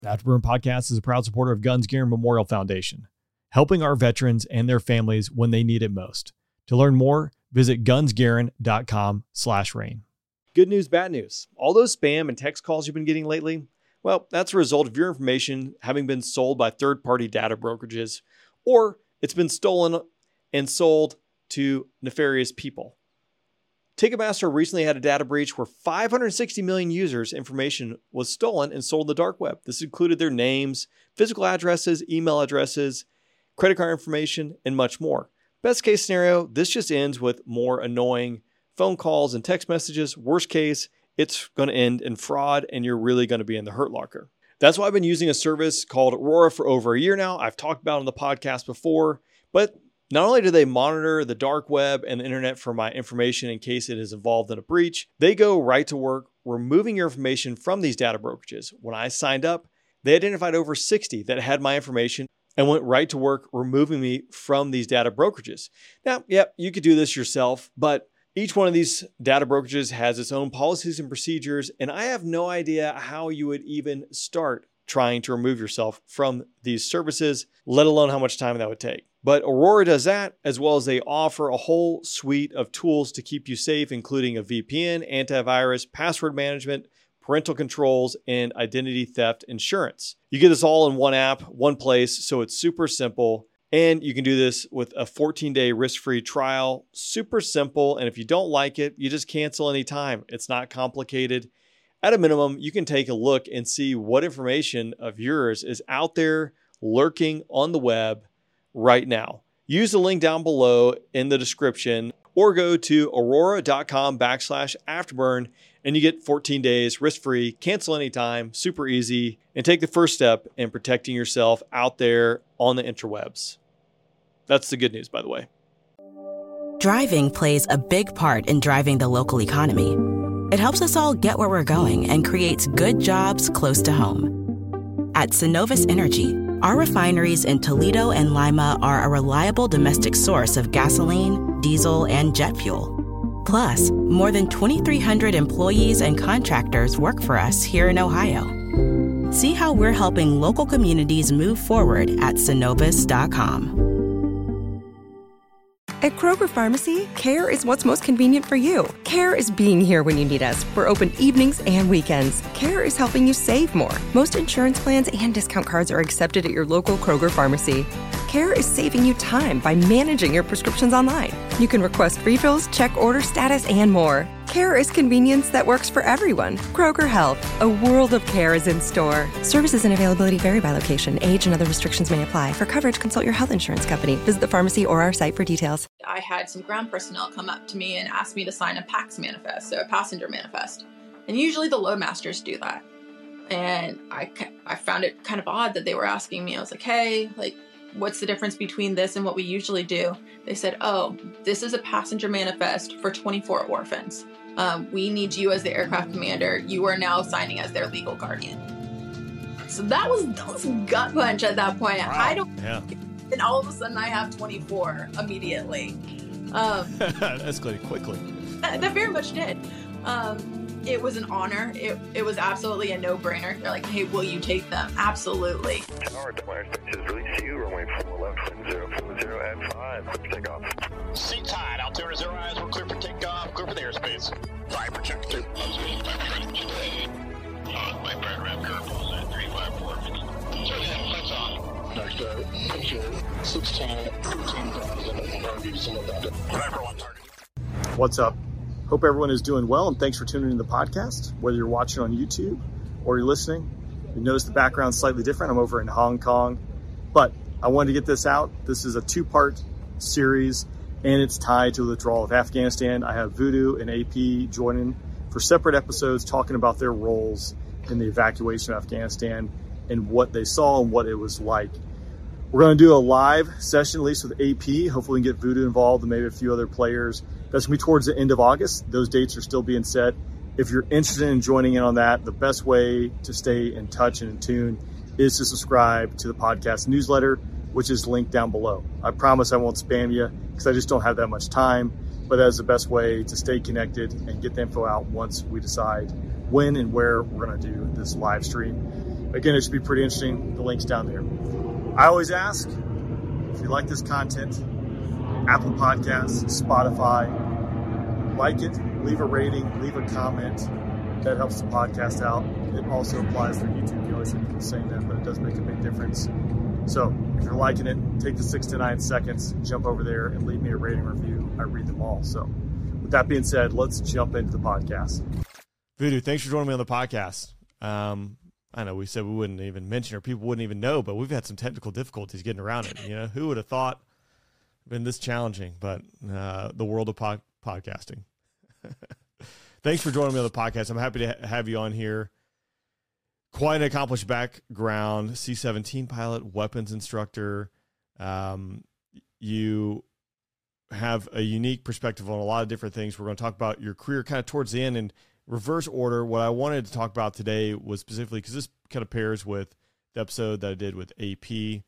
The Afterburn Podcast is a proud supporter of Guns Gear Memorial Foundation, helping our veterans and their families when they need it most. To learn more, visit gunsgearin.com/rain. Good news, bad news. All those spam and text calls you've been getting lately, well, that's a result of your information having been sold by third-party data brokerages, or it's been stolen and sold to nefarious people. Ticketmaster recently had a data breach where 560 million users' information was stolen and sold on the dark web. This included their names, physical addresses, email addresses, credit card information, and much more. Best case scenario, this just ends with more annoying phone calls and text messages. Worst case, it's going to end in fraud and you're really going to be in the hurt locker. That's why I've been using a service called Aurora for over a year now. I've talked about it on the podcast before, but not only do they monitor the dark web and the internet for my information in case it is involved in a breach, they go right to work removing your information from these data brokerages. When I signed up, they identified over 60 that had my information and went right to work removing me from these data brokerages. Now, you could do this yourself, but each one of these data brokerages has its own policies and procedures, and I have no idea how you would even start trying to remove yourself from these services, let alone how much time that would take. But Aurora does that, as well as they offer a whole suite of tools to keep you safe, including a VPN, antivirus, password management, parental controls, and identity theft insurance. You get this all in one app, one place, so it's super simple. And you can do this with a 14-day risk-free trial. Super simple, and if you don't like it, you just cancel anytime. It's not complicated. At a minimum, you can take a look and see what information of yours is out there lurking on the web right now. Use the link down below in the description or go to aurora.com/afterburn and you get 14 days risk-free, cancel anytime, super easy, and take the first step in protecting yourself out there on the interwebs. That's the good news, by the way. Driving plays a big part in driving the local economy. It helps us all get where we're going and creates good jobs close to home. At Synovus Energy, our refineries in Toledo and Lima are a reliable domestic source of gasoline, diesel, and jet fuel. Plus, more than 2,300 employees and contractors work for us here in Ohio. See how we're helping local communities move forward at Synovus.com. At Kroger Pharmacy, care is what's most convenient for you. Care is being here when you need us. We're open evenings and weekends. Care is helping you save more. Most insurance plans and discount cards are accepted at your local Kroger Pharmacy. Care is saving you time by managing your prescriptions online. You can request refills, check order status, and more. Care is convenience that works for everyone. Kroger Health, a world of care is in store. Services and availability vary by location. Age and other restrictions may apply. For coverage, consult your health insurance company. Visit the pharmacy or our site for details. I had some ground personnel come up to me and ask me to sign a PAX manifest, so a passenger manifest. And usually the loadmasters do that. And I found it kind of odd that they were asking me. I was like, hey, what's the difference between this and what we usually do? They said, oh, this is a passenger manifest for 24 orphans. We need you as the aircraft commander. You are now signing as their legal guardian. So that was a gut punch at that point. Wow. And all of a sudden I have 24 immediately. Escalated quickly. That very much did. It was an honor. It was absolutely a no-brainer. They're like, hey, will you take them? Absolutely. Tower, Delaware Station is release you, runway 4 left, 040 at 5, clear for takeoff. Seat tied, altimeter 0 eyes, we're clear for takeoff, clear for the airspace. Fire projector. My burn rep curve was at 354. So yeah, that's on. Next picture, 16,000, Whatever on target. What's up? Hope everyone is doing well, and thanks for tuning in to the podcast. Whether you're watching on YouTube or you're listening, you notice the background's slightly different. I'm over in Hong Kong, but I wanted to get this out. This is a two-part series, and it's tied to the withdrawal of Afghanistan. I have Voodoo and AP joining for separate episodes talking about their roles in the evacuation of Afghanistan and what they saw and what it was like. We're going to do a live session, at least with AP. Hopefully we can get Voodoo involved and maybe a few other players. That's going to be towards the end of August. Those dates are still being set. If you're interested in joining in on that, the best way to stay in touch and in tune is to subscribe to the podcast newsletter, which is linked down below. I promise I won't spam you because I just don't have that much time, but that is the best way to stay connected and get the info out once we decide when and where we're going to do this live stream. again, it should be pretty interesting. The link's down there. I always ask, if you like this content, Apple Podcasts, Spotify, like it, leave a rating, leave a comment. That helps the podcast out. It also applies for YouTube. You always keep saying that, but it does make a big difference. So if you're liking it, take the 6 to 9 seconds, jump over there and leave me a rating review. I read them all. So with that being said, let's jump into the podcast. Voodoo, thanks for joining me on the podcast. I know we said we wouldn't even mention or people wouldn't even know, but we've had some technical difficulties getting around it. You know, who would have thought been this challenging, but the world of podcasting. Thanks for joining me on the podcast. I'm happy to have you on here. Quite an accomplished background, C-17 pilot, weapons instructor. You have a unique perspective on a lot of different things. We're going to talk about your career kind of towards the end in reverse order. What I wanted to talk about today was specifically, because this kind of pairs with the episode that I did with AP,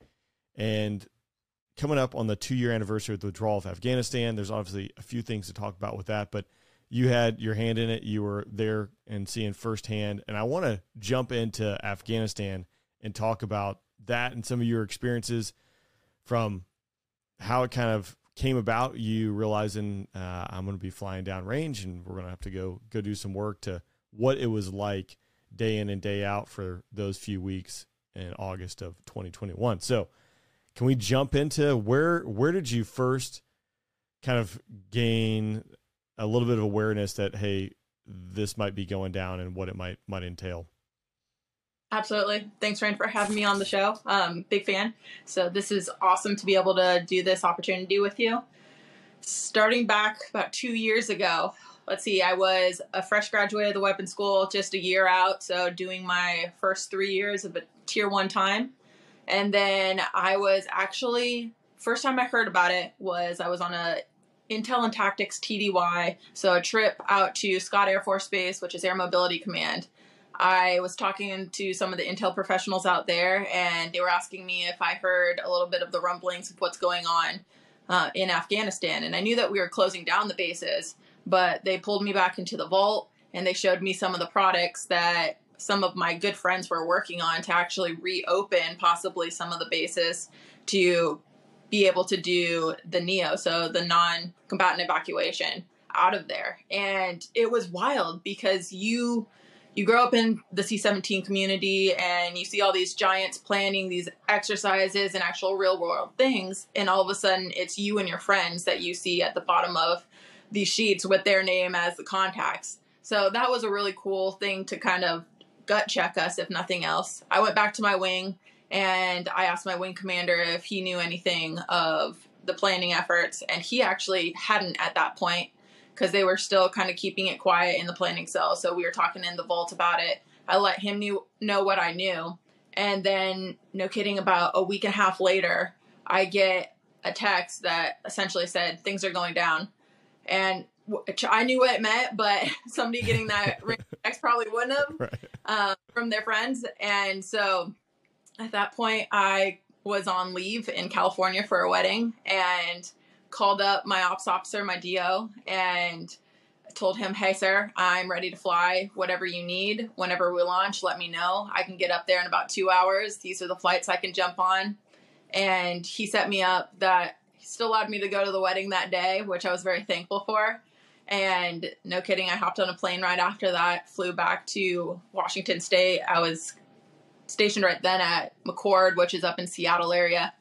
and coming up on the 2-year anniversary of the withdrawal of Afghanistan. There's obviously a few things to talk about with that, but you had your hand in it. You were there and seeing firsthand. And I want to jump into Afghanistan and talk about that and some of your experiences from how it kind of came about, you realizing I'm going to be flying down range and we're going to have to go do some work, to what it was like day in and day out for those few weeks in August of 2021. So can we jump into where did you first kind of gain a little bit of awareness that, hey, this might be going down and what it might entail? Absolutely. Thanks, Ryan, for having me on the show. Big fan. So this is awesome to be able to do this opportunity with you. Starting back about 2 years ago, let's see, I was a fresh graduate of the weapons school, just a year out. So doing my first 3 years of a tier 1 time. And then I was actually, first time I heard about it was I was on a Intel and Tactics TDY, so a trip out to Scott Air Force Base, which is Air Mobility Command. I was talking to some of the Intel professionals out there, and they were asking me if I heard a little bit of the rumblings of what's going on in Afghanistan. And I knew that we were closing down the bases, but they pulled me back into the vault, and they showed me some of the products that some of my good friends were working on to actually reopen possibly some of the bases to be able to do the NEO, so the non-combatant evacuation out of there. And it was wild because you grow up in the C-17 community and you see all these giants planning these exercises and actual real world things. And all of a sudden it's you and your friends that you see at the bottom of these sheets with their name as the contacts. So that was a really cool thing to kind of gut check us, if nothing else. I went back to my wing and I asked my wing commander if he knew anything of the planning efforts. And he actually hadn't at that point, because they were still kind of keeping it quiet in the planning cell. So we were talking in the vault about it. I let him know what I knew. And then, no kidding, about a week and a half later, I get a text that essentially said, things are going down. And I knew what it meant, but somebody getting that text probably wouldn't have, from their friends. And so at that point, I was on leave in California for a wedding and called up my ops officer, my DO, and told him, hey, sir, I'm ready to fly. Whatever you need, whenever we launch, let me know. I can get up there in about 2 hours. These are the flights I can jump on. And he set me up that he still allowed me to go to the wedding that day, which I was very thankful for. And no kidding, I hopped on a plane right after that, flew back to Washington State. I was stationed right then at McCord, which is up in Seattle area,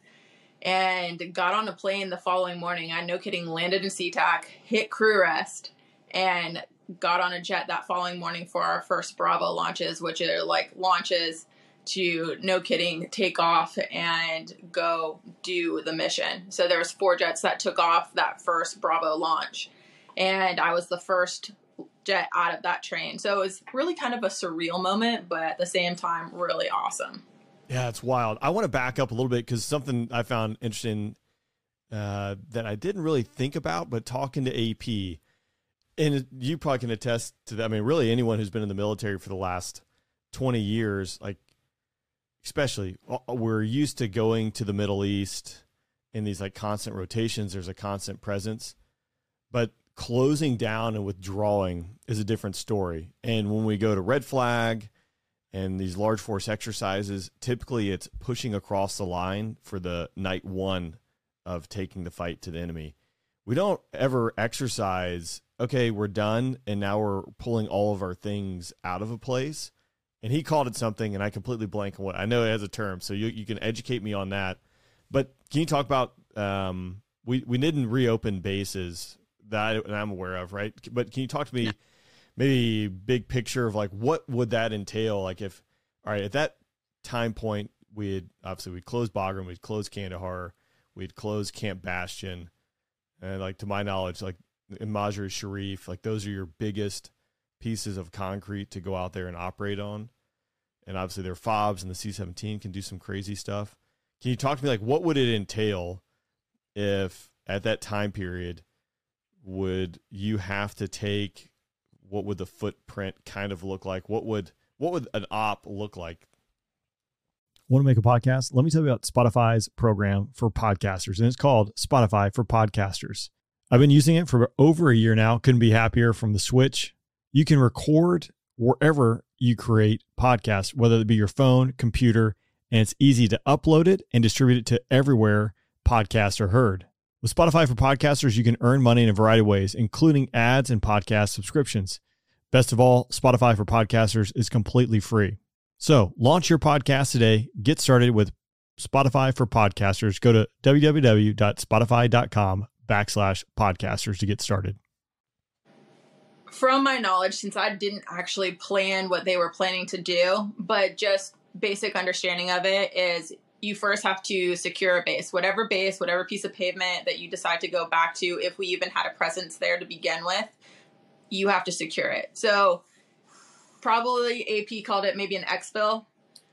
and got on a plane the following morning. I, no kidding, landed in SeaTac, hit crew rest, and got on a jet that following morning for our first Bravo launches, which are like launches to, no kidding, take off and go do the mission. So there was 4 jets that took off that first Bravo launch, and I was the first jet out of that train. So it was really kind of a surreal moment, but at the same time, really awesome. Yeah, it's wild. I want to back up a little bit because something I found interesting that I didn't really think about, but talking to AP, and you probably can attest to that. I mean, really anyone who's been in the military for the last 20 years, like especially, we're used to going to the Middle East in these like constant rotations. There's a constant presence, but closing down and withdrawing is a different story. And when we go to Red Flag, And these large force exercises, typically it's pushing across the line for the night one of taking the fight to the enemy. We don't ever exercise, okay, we're done, and now we're pulling all of our things out of a place. And he called it something, and I completely blank on what. I know it has a term, so you can educate me on that. But can you talk about, we didn't reopen bases that I'm aware of, right? But can you talk to me maybe big picture of like what would that entail? Like if, all right, at that time point, we'd closed Bagram, we'd closed Kandahar, we'd closed Camp Bastion. And like to my knowledge, like in Mazar-e Sharif, like those are your biggest pieces of concrete to go out there and operate on. And obviously their FOBs and the C-17 can do some crazy stuff. Can you talk to me, like, what would it entail if at that time period would you have to take, what would the footprint kind of look like? What would an op look like? Want to make a podcast? Let me tell you about Spotify's program for podcasters, and it's called Spotify for Podcasters. I've been using it for over a year now. Couldn't be happier from the switch. You can record wherever you create podcasts, whether it be your phone, computer, and it's easy to upload it and distribute it to everywhere podcasts are heard. With Spotify for Podcasters, you can earn money in a variety of ways, including ads and podcast subscriptions. Best of all, Spotify for Podcasters is completely free. So launch your podcast today. Get started with Spotify for Podcasters. Go to www.spotify.com/podcasters to get started. From my knowledge, since I didn't actually plan what they were planning to do, but just basic understanding of it is you first have to secure a base, whatever piece of pavement that you decide to go back to. If we even had a presence there to begin with, you have to secure it. So probably AP called it maybe an exfil.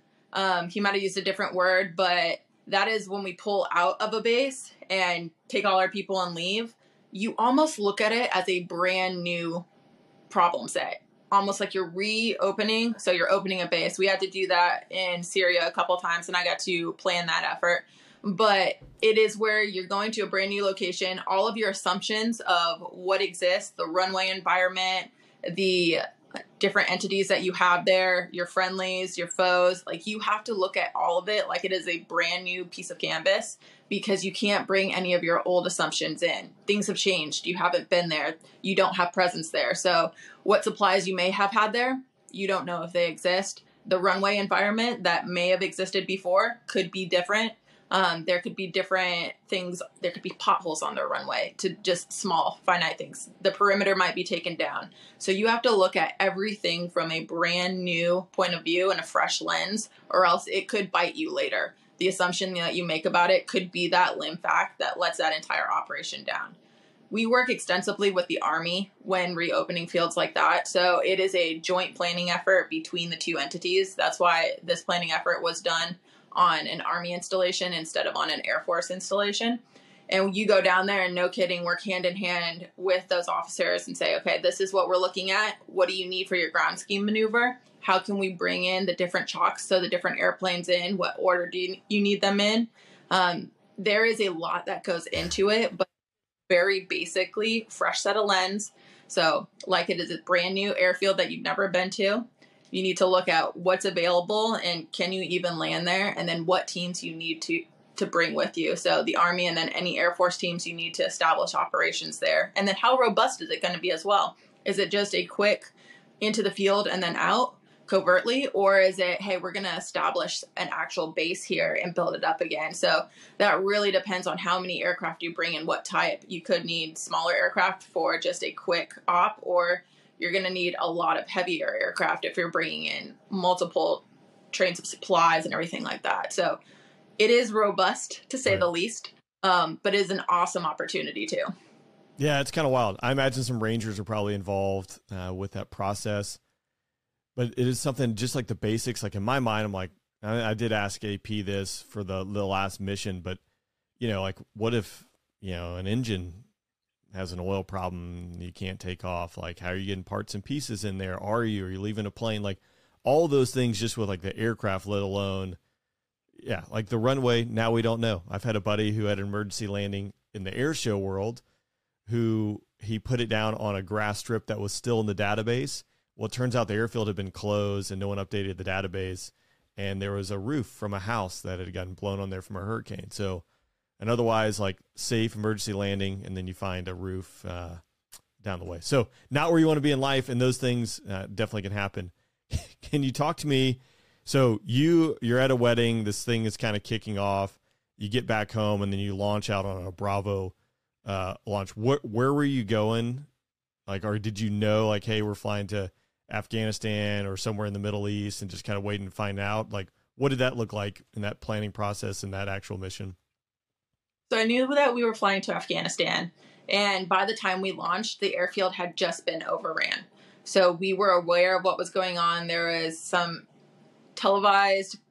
He might have used a different word, but that is when we pull out of a base and take all our people and leave. You almost look at it as a brand new problem set, almost like you're reopening. So you're opening a base. We had to do that in Syria a couple of times, and I got to plan that effort. But it is where you're going to a brand new location. All of your assumptions of what exists, the runway environment, the different entities that you have there, your friendlies, your foes, like you have to look at all of it like it is a brand new piece of canvas, because you can't bring any of your old assumptions in. Things have changed. You haven't been there. You don't have presence there. So what supplies you may have had there, you don't know if they exist. The runway environment that may have existed before could be different. There could be different things. There could be potholes on their runway to just small, finite things. The perimeter might be taken down. So you have to look at everything from a brand new point of view and a fresh lens, or else it could bite you later. The assumption that you make about it could be that limb fact that lets that entire operation down. We work extensively with the Army when reopening fields like that. So it is a joint planning effort between the two entities. That's why this planning effort was done on an Army installation instead of on an Air Force installation. And you go down there and, no kidding, work hand in hand with those officers and say, okay, this is what we're looking at. What do you need for your ground scheme maneuver? How can we bring in the different chocks, so the different airplanes in? What order do you need them in? There is a lot that goes into it, but very basically fresh set of lens. So like it is a brand new airfield that you've never been to. You need to look at what's available and can you even land there, and then what teams you need to bring with you. So the Army and then any Air Force teams you need to establish operations there. And then how robust is it going to be as well? Is it just a quick into the field and then out covertly, or is it, hey, we're going to establish an actual base here and build it up again? So that really depends on how many aircraft you bring and what type. You could need smaller aircraft for just a quick op, or you're going to need a lot of heavier aircraft if you're bringing in multiple trains of supplies and everything like that. So it is robust, to say the least, but it is an awesome opportunity too. Yeah, it's kind of wild. I imagine some Rangers are probably involved with that process, but it is something just like the basics. Like in my mind, I'm like, I did ask AP this for the last mission, but like what if, an engine has an oil problem, you can't take off? Like, how are you getting parts and pieces in there? Are you leaving a plane? Like all those things just with like the aircraft, let alone, like the runway. Now we don't know. I've had a buddy who had an emergency landing in the air show world who he put it down on a grass strip that was still in the database. Well, it turns out the airfield had been closed and no one updated the database, and there was a roof from a house that had gotten blown on there from a hurricane. So an otherwise like safe emergency landing, and then you find a roof down the way. So not where you want to be in life, and those things definitely can happen. Can you talk to me? So you're at a wedding, this thing is kind of kicking off, you get back home, and then you launch out on a Bravo launch. Where were you going? Like, or did you know, like, hey, we're flying to Afghanistan or somewhere in the Middle East, and just kind of waiting to find out? Like, what did that look like in that planning process and that actual mission? So I knew that we were flying to Afghanistan, and by the time we launched, the airfield had just been overran. So we were aware of what was going on. There was some televised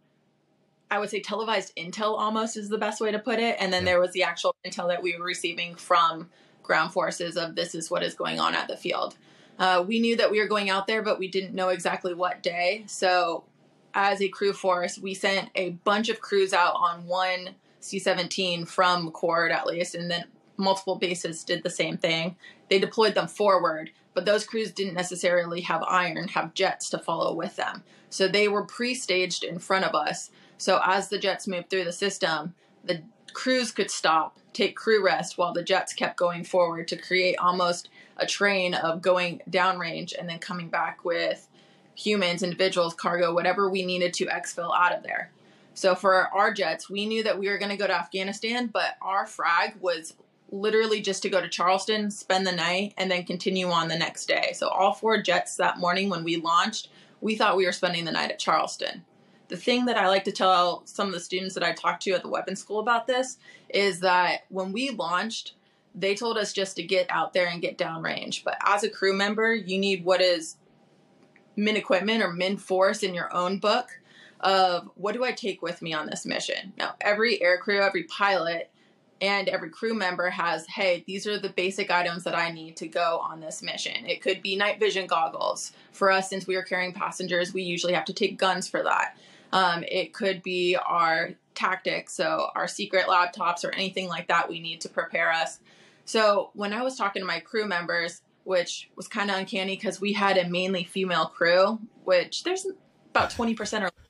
intel, almost is the best way to put it. And then there was the actual intel that we were receiving from ground forces of this is what is going on at the field. We knew that we were going out there, but we didn't know exactly what day. So as a crew force, we sent a bunch of crews out on one C-17 from McChord, at least, and then multiple bases did the same thing. They deployed them forward, but those crews didn't necessarily have jets to follow with them. So they were pre-staged in front of us. So as the jets moved through the system, the crews could stop, take crew rest while the jets kept going forward to create almost a train of going downrange and then coming back with humans, individuals, cargo, whatever we needed to exfil out of there. So for our jets, we knew that we were going to go to Afghanistan, but our frag was literally just to go to Charleston, spend the night, and then continue on the next day. So all 4 jets that morning when we launched, we thought we were spending the night at Charleston. The thing that I like to tell some of the students that I talked to at the weapons school about this is that when we launched, they told us just to get out there and get downrange. But as a crew member, you need what is min equipment or min force in your own book of what do I take with me on this mission? Now, every aircrew, every pilot, and every crew member has, hey, these are the basic items that I need to go on this mission. It could be night vision goggles. For us, since we are carrying passengers, we usually have to take guns for that. It could be our tactics, so our secret laptops or anything like that we need to prepare us. So when I was talking to my crew members, which was kind of uncanny because we had a mainly female crew, which there's about 20% or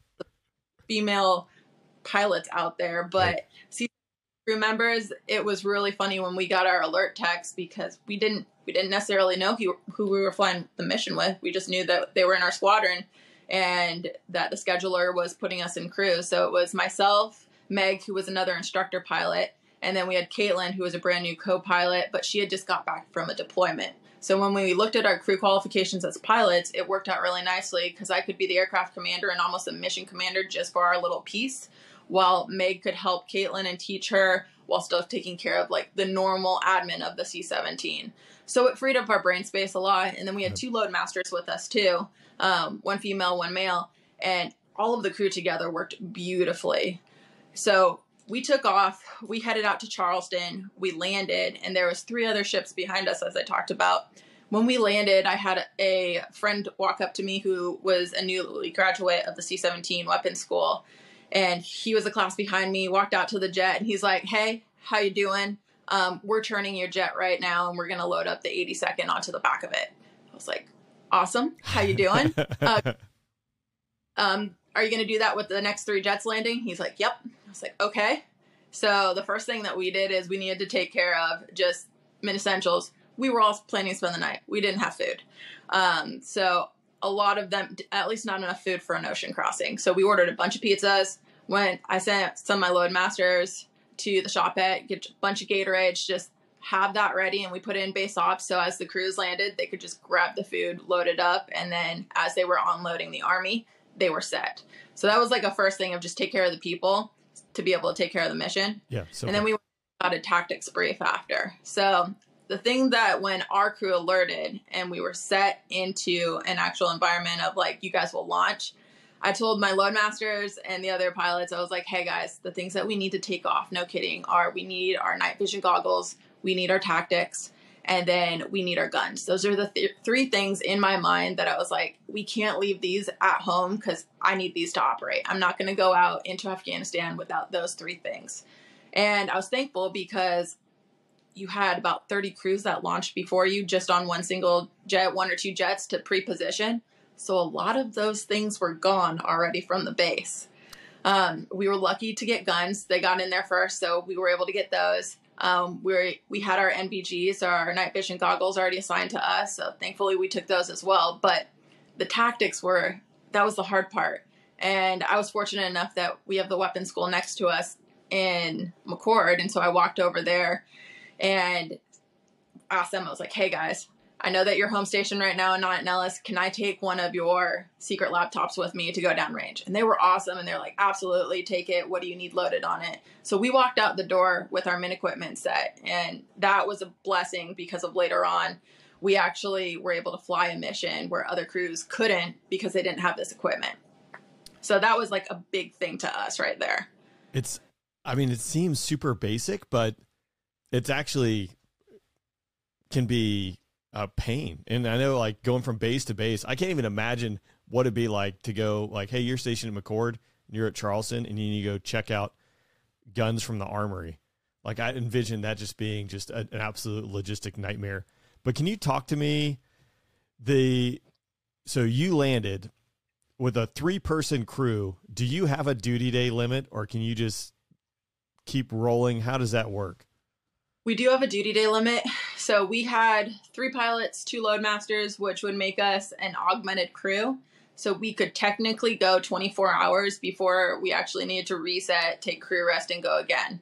female pilots out there, but crew members, it was really funny when we got our alert text because we didn't necessarily know who we were flying the mission with. We just knew that they were in our squadron and that the scheduler was putting us in crew. So it was myself, Meg, who was another instructor pilot, and then we had Caitlin, who was a brand new co-pilot, but she had just got back from a deployment. So when we looked at our crew qualifications as pilots, it worked out really nicely because I could be the aircraft commander and almost a mission commander just for our little piece, while Meg could help Caitlin and teach her while still taking care of like the normal admin of the C-17. So it freed up our brain space a lot. And then we had 2 load masters with us too, 1 female, 1 male, and all of the crew together worked beautifully. So we took off, we headed out to Charleston, we landed, and there was 3 other ships behind us, as I talked about. When we landed, I had a friend walk up to me who was a newly graduate of the C-17 weapons school. And he was a class behind me, walked out to the jet, and he's like, hey, how you doing? We're turning your jet right now, and we're going to load up the 82nd onto the back of it. I was like, awesome. How you doing? Are you going to do that with the next 3 jets landing? He's like, yep. I was like, okay. So the first thing that we did is we needed to take care of just min essentials. We were all planning to spend the night. We didn't have food. So a lot of them, at least not enough food for an ocean crossing. So we ordered a bunch of pizzas. When I sent some of my load masters to the shop get a bunch of Gatorades, just have that ready, and we put it in base ops. So as the crews landed, they could just grab the food, load it up, and then as they were unloading the Army, they were set. So that was like a first thing of just take care of the people to be able to take care of the mission. Yeah. And then we got a tactics brief after. So the thing that when our crew alerted and we were set into an actual environment of like, you guys will launch, I told my load masters and the other pilots, I was like, hey guys, the things that we need to take off, no kidding, are we need our night vision goggles, we need our tactics, and then we need our guns. Those are the 3 things in my mind that I was like, we can't leave these at home because I need these to operate. I'm not going to go out into Afghanistan without those 3 things. And I was thankful because you had about 30 crews that launched before you just on one single jet, 1 or 2 jets to pre-position. So a lot of those things were gone already from the base. We were lucky to get guns. They got in there first, so we were able to get those. We had our NVGs, our night vision goggles, already assigned to us, so thankfully we took those as well. But the tactics that was the hard part. And I was fortunate enough that we have the weapons school next to us in McChord, and so I walked over there and asked them, I was like, hey guys, I know that you're home stationed right now and not at Nellis. Can I take one of your secret laptops with me to go downrange? And they were awesome. And they're like, absolutely, take it. What do you need loaded on it? So we walked out the door with our min equipment set. And that was a blessing because of later on, we actually were able to fly a mission where other crews couldn't because they didn't have this equipment. So that was like a big thing to us right there. It seems super basic, but it's actually can be a pain. And I know, like, going from base to base, I can't even imagine what it'd be like to go, like, hey, you're stationed at McChord and you're at Charleston and you need to go check out guns from the armory. Like, I envision that just being just an absolute logistic nightmare. But can you talk to me? So you landed with a 3-person crew. Do you have a duty day limit, or can you just keep rolling? How does that work? We do have a duty day limit. So we had 3 pilots, 2 loadmasters, which would make us an augmented crew. So we could technically go 24 hours before we actually needed to reset, take crew rest, and go again.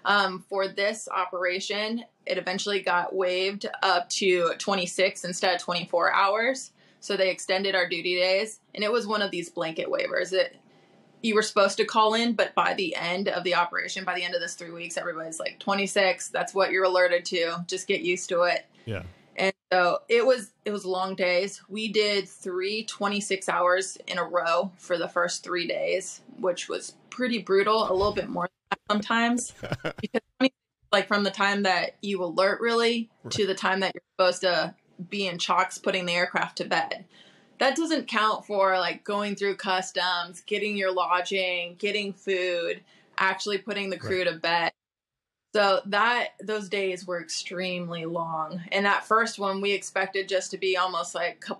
For this operation, it eventually got waived up to 26 instead of 24 hours. So they extended our duty days, and it was one of these blanket waivers. You were supposed to call in, but by the end of the operation, by the end of this 3 weeks, everybody's like, 26, that's what you're alerted to. Just get used to it. Yeah. And so it was long days. We did 3 26 hours in a row for the first 3 days, which was pretty brutal, a little bit more sometimes. Because like from the time that you alert really to the time that you're supposed to be in chocks putting the aircraft to bed. That doesn't count for like going through customs, getting your lodging, getting food, actually putting the crew to bed. So those days were extremely long. And that first one we expected just to be almost like a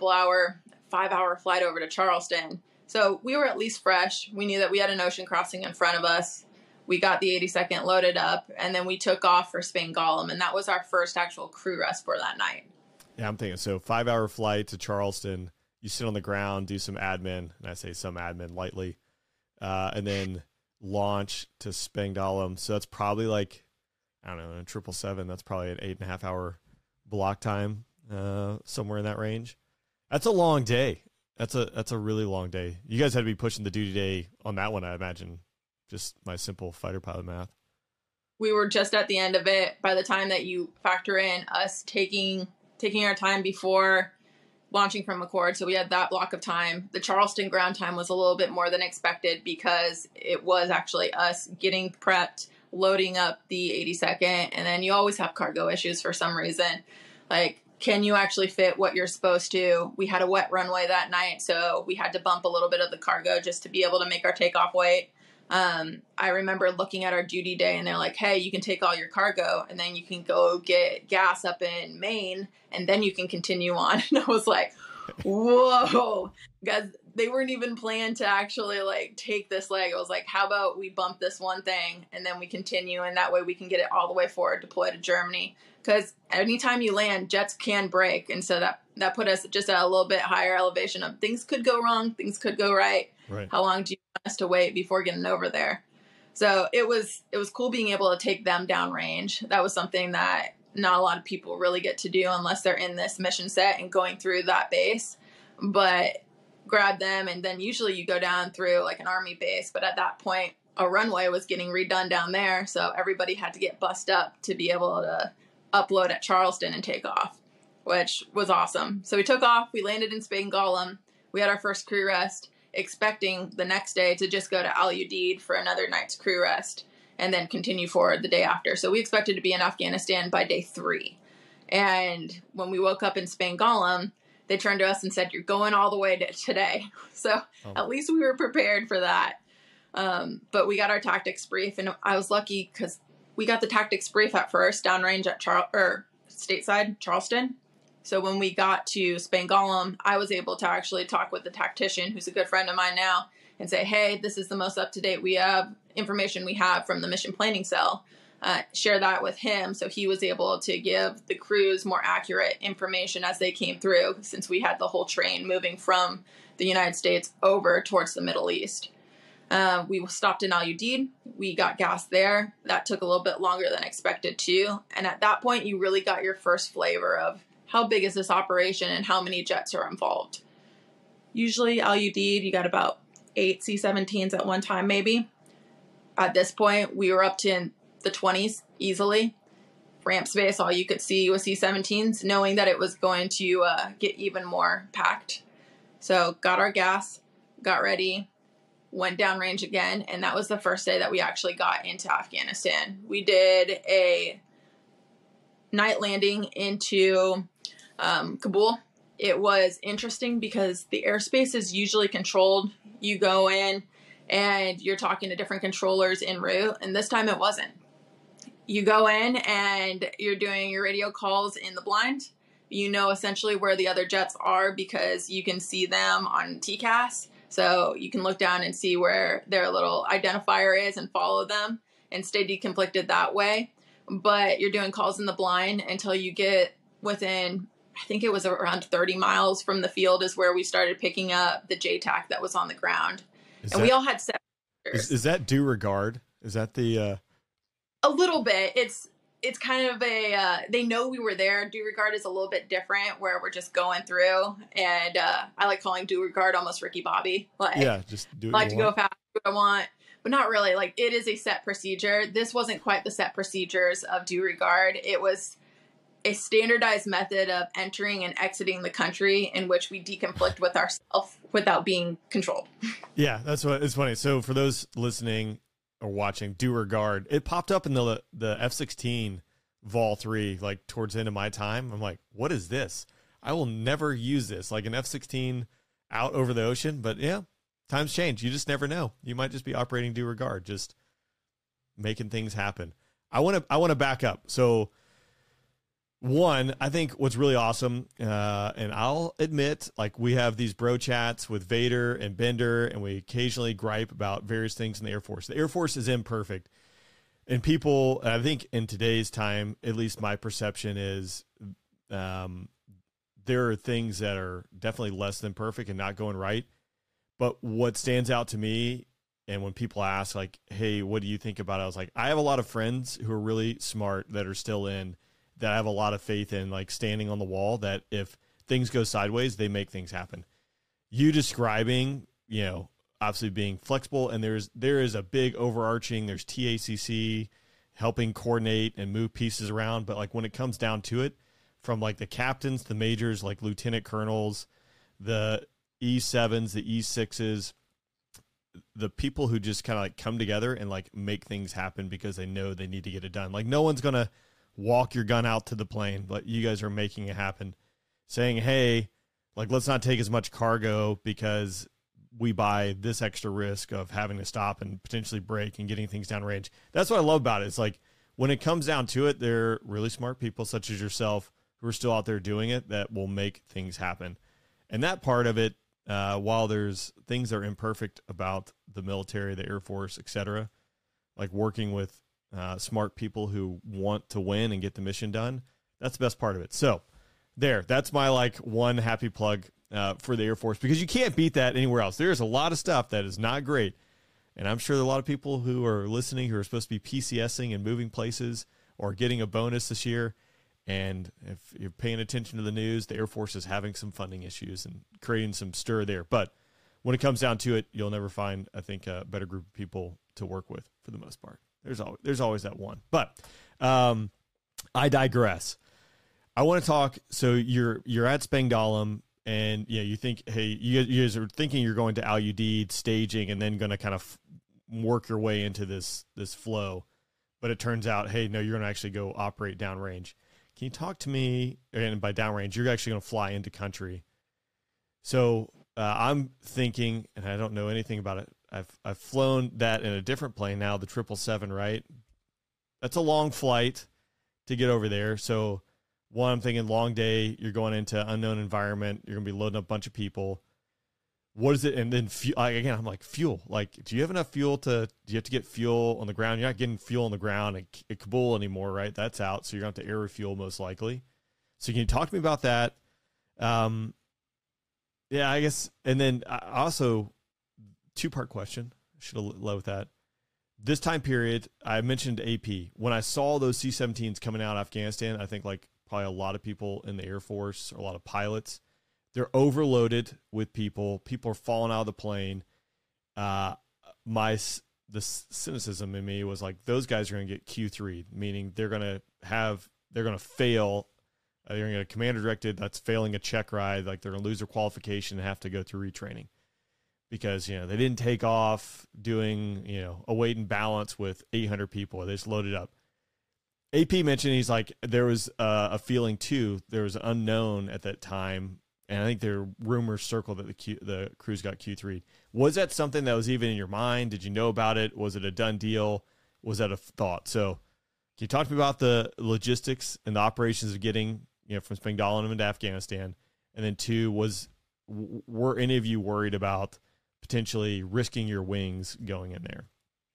5-hour flight over to Charleston. So we were at least fresh. We knew that we had an ocean crossing in front of us. We got the 82nd loaded up, and then we took off for Spain Gollum, and that was our first actual crew rest for that night. Yeah, I'm thinking, so 5-hour flight to Charleston. You sit on the ground, do some admin, and I say some admin lightly, and then launch to Spangdahlem. So that's probably like, I don't know, in 777, that's probably an 8.5-hour block time, somewhere in that range. That's a long day. That's a really long day. You guys had to be pushing the duty day on that one, I imagine. Just my simple fighter pilot math. We were just at the end of it by the time that you factor in us taking our time before launching from McChord. So we had that block of time. The Charleston ground time was a little bit more than expected because it was actually us getting prepped, loading up the 82nd, and then you always have cargo issues for some reason. Like, can you actually fit what you're supposed to? We had a wet runway that night, so we had to bump a little bit of the cargo just to be able to make our takeoff weight. I remember looking at our duty day and they're like, hey, you can take all your cargo and then you can go get gas up in Maine and then you can continue on. And I was like, whoa, guys, they weren't even planned to actually like take this leg. I was like, how about we bump this one thing and then we continue, and that way we can get it all the way forward, deploy to Germany. Because anytime you land, jets can break. And so that put us just at a little bit higher elevation of things could go wrong, things could go right. Right. How long do you want us to wait before getting over there? So it was cool being able to take them downrange. That was something that not a lot of people really get to do unless they're in this mission set and going through that base. But grab them, and then usually you go down through like an Army base. But at that point, a runway was getting redone down there, so everybody had to get bussed up to be able to upload at Charleston and take off, which was awesome. So we took off. We landed in Spain Gollum. We had our first crew rest, expecting the next day to just go to Al Udeid for another night's crew rest and then continue forward the day after. So we expected to be in Afghanistan by day 3. And when we woke up in Spain Gollum, they turned to us and said, you're going all the way to today. So at least we were prepared for that. But we got our tactics brief, and I was lucky because we got the tactics brief at first, downrange at stateside, Charleston. So when we got to Spangolum, I was able to actually talk with the tactician, who's a good friend of mine now, and say, hey, this is the most up-to-date information we have from the mission planning cell. Share that with him, so he was able to give the crews more accurate information as they came through, since we had the whole train moving from the United States over towards the Middle East. We stopped in Al Udeid. We got gas there. That took a little bit longer than expected too. And at that point, you really got your first flavor of how big is this operation and how many jets are involved. Usually Al Udeid, you got about 8 C-17s at one time, maybe. At this point, we were up to the 20s easily. Ramp space, all you could see was C-17s, knowing that it was going to get even more packed. So got our gas, got ready, went downrange again, and that was the first day that we actually got into Afghanistan. We did a night landing into Kabul. It was interesting because the airspace is usually controlled. You go in and you're talking to different controllers en route, and this time it wasn't. You go in and you're doing your radio calls in the blind. You know essentially where the other jets are because you can see them on TCAS. So you can look down and see where their little identifier is and follow them and stay deconflicted that way. But you're doing calls in the blind until you get within, I think it was around 30 miles from the field is where we started picking up the JTAC that was on the ground. We all had set. Is that due regard? Is that the... A little bit. It's kind of they know we were there. Due regard is a little bit different, where we're just going through, and I like calling due regard almost Ricky Bobby. Like, yeah, just do it. I like to go fast, do what I want, but not really. Like, it is a set procedure. This wasn't quite the set procedures of due regard. It was a standardized method of entering and exiting the country in which we deconflict with ourselves without being controlled. Yeah, that's what it's funny. So for those listening or watching, due regard, it popped up in the F-16 Vol 3, like towards the end of my time. I'm like, what is this? I will never use this, like an F-16 out over the ocean. But yeah, times change. You just never know. You might just be operating due regard, just making things happen. I want to back up. So one, I think what's really awesome, and I'll admit, like, we have these bro chats with Vader and Bender, and we occasionally gripe about various things in the Air Force. The Air Force is imperfect. And people, I think in today's time, at least my perception is, there are things that are definitely less than perfect and not going right. But what stands out to me, and when people ask, like, hey, what do you think about it? I was like, I have a lot of friends who are really smart that are still in, that I have a lot of faith in, like standing on the wall, that if things go sideways, they make things happen. You describing, you know, obviously being flexible, and there is a big overarching, there's TACC helping coordinate and move pieces around. But like when it comes down to it, from like the captains, the majors, like lieutenant colonels, the E7s, the E6s, the people who just kind of like come together and like make things happen because they know they need to get it done. Like no one's going to walk your gun out to the plane, but you guys are making it happen, saying, hey, like, let's not take as much cargo because we buy this extra risk of having to stop and potentially break and getting things down range. That's what I love about it. It's like when it comes down to it, they're really smart people such as yourself who are still out there doing it that will make things happen. And that part of it, while there's things that are imperfect about the military, the Air Force, etc., like working with smart people who want to win and get the mission done, that's the best part of it. So that's my like one happy plug for the Air Force, because you can't beat that anywhere else. There's a lot of stuff that is not great, and I'm sure there are a lot of people who are listening who are supposed to be PCSing and moving places or getting a bonus this year, and if you're paying attention to the news, the Air Force is having some funding issues and creating some stir there. But when it comes down to it, you'll never find, I think, a better group of people to work with for the most part. There's always that one. But I digress. I want to talk. So you're at Spangdahlem, and you think, hey, you guys are thinking you're going to Al Udeid, staging, and then going to kind of work your way into this flow. But it turns out, hey, no, you're going to actually go operate downrange. Can you talk to me? And by downrange, you're actually going to fly into country. So I'm thinking, and I don't know anything about it, I've flown that in a different plane now, the 777, right? that's a long flight to get over there. So one, I'm thinking long day, you're going into unknown environment. You're going to be loading up a bunch of people. What is it? And then again, I'm like, fuel. Like, do you have enough fuel do you have to get fuel on the ground? You're not getting fuel on the ground at Kabul anymore, right? That's out. So you're going to have to air refuel most likely. So can you talk to me about that? Yeah, I guess. And then also, two-part question. I should have led with that. This time period, I mentioned AP. When I saw those C-17s coming out of Afghanistan, I think like probably a lot of people in the Air Force, or a lot of pilots, they're overloaded with people. People are falling out of the plane. The cynicism in me was like, those guys are going to get Q3, meaning they're going to fail. They're going to get a commander directed that's failing a check ride. Like, they're going to lose their qualification and have to go through retraining because, they didn't take off doing, a weight and balance with 800 people. They just loaded up. AP mentioned, he's like, there was a feeling too. There was an unknown at that time. And I think there are rumors circled that the crews got Q3. Was that something that was even in your mind? Did you know about it? Was it a done deal? Was that a thought? So can you talk to me about the logistics and the operations of getting, from Spangdahlem into Afghanistan? And then two, were any of you worried about potentially risking your wings going in there?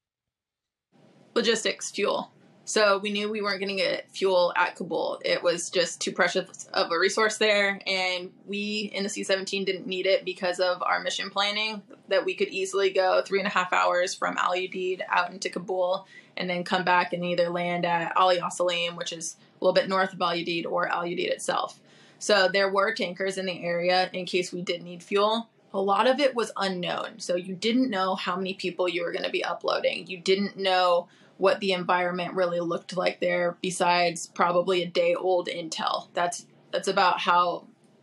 Logistics, fuel. So we knew we weren't going to get fuel at Kabul. It was just too precious of a resource there. And we in the C-17 didn't need it because of our mission planning, that we could easily go 3.5 hours from Al Udeid out into Kabul and then come back and either land at Ali Salim, which is a little bit north of Al Udeid, or Al Udeid itself. So there were tankers in the area in case we did need fuel. A lot of it was unknown. So you didn't know how many people you were going to be uploading. You didn't know what the environment really looked like there, besides probably a day-old intel. That's about how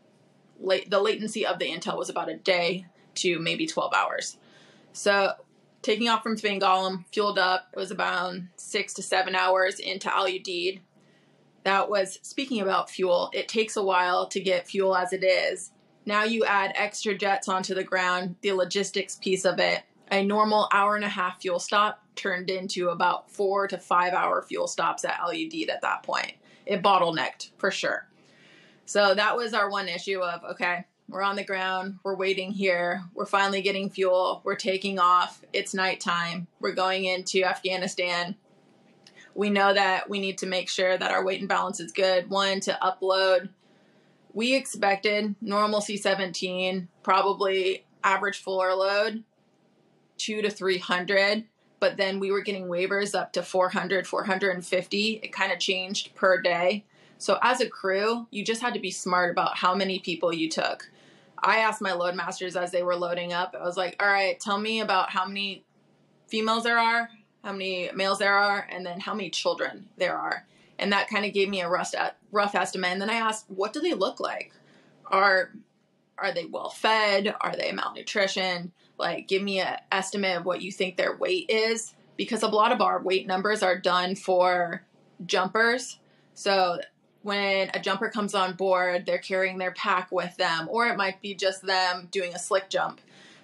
the latency of the intel was, about a day to maybe 12 hours. So taking off from Spangdahlem, fueled up, it was about 6 to 7 hours into Al Udeid. That was, speaking about fuel, it takes a while to get fuel as it is. Now you add extra jets onto the ground, the logistics piece of it. A normal 1.5-hour fuel stop turned into about 4 to 5 hour fuel stops at Al Udeid at that point. It bottlenecked for sure. So that was our one issue of, okay, we're on the ground, we're waiting here, we're finally getting fuel, we're taking off, it's nighttime, we're going into Afghanistan. We know that we need to make sure that our weight and balance is good. One, to upload. We expected normal C-17, probably average floor load, 200 to 300, but then we were getting waivers up to 400, 450. It kind of changed per day. So as a crew, you just had to be smart about how many people you took. I asked my load masters as they were loading up, I was like, all right, tell me about how many females there are, how many males there are, and then how many children there are. And that kind of gave me a rough estimate. And then I asked, what do they look like? Are they well fed? Are they malnutrition? Like, give me an estimate of what you think their weight is, because a lot of our weight numbers are done for jumpers. So when a jumper comes on board, they're carrying their pack with them, or it might be just them doing a slick jump.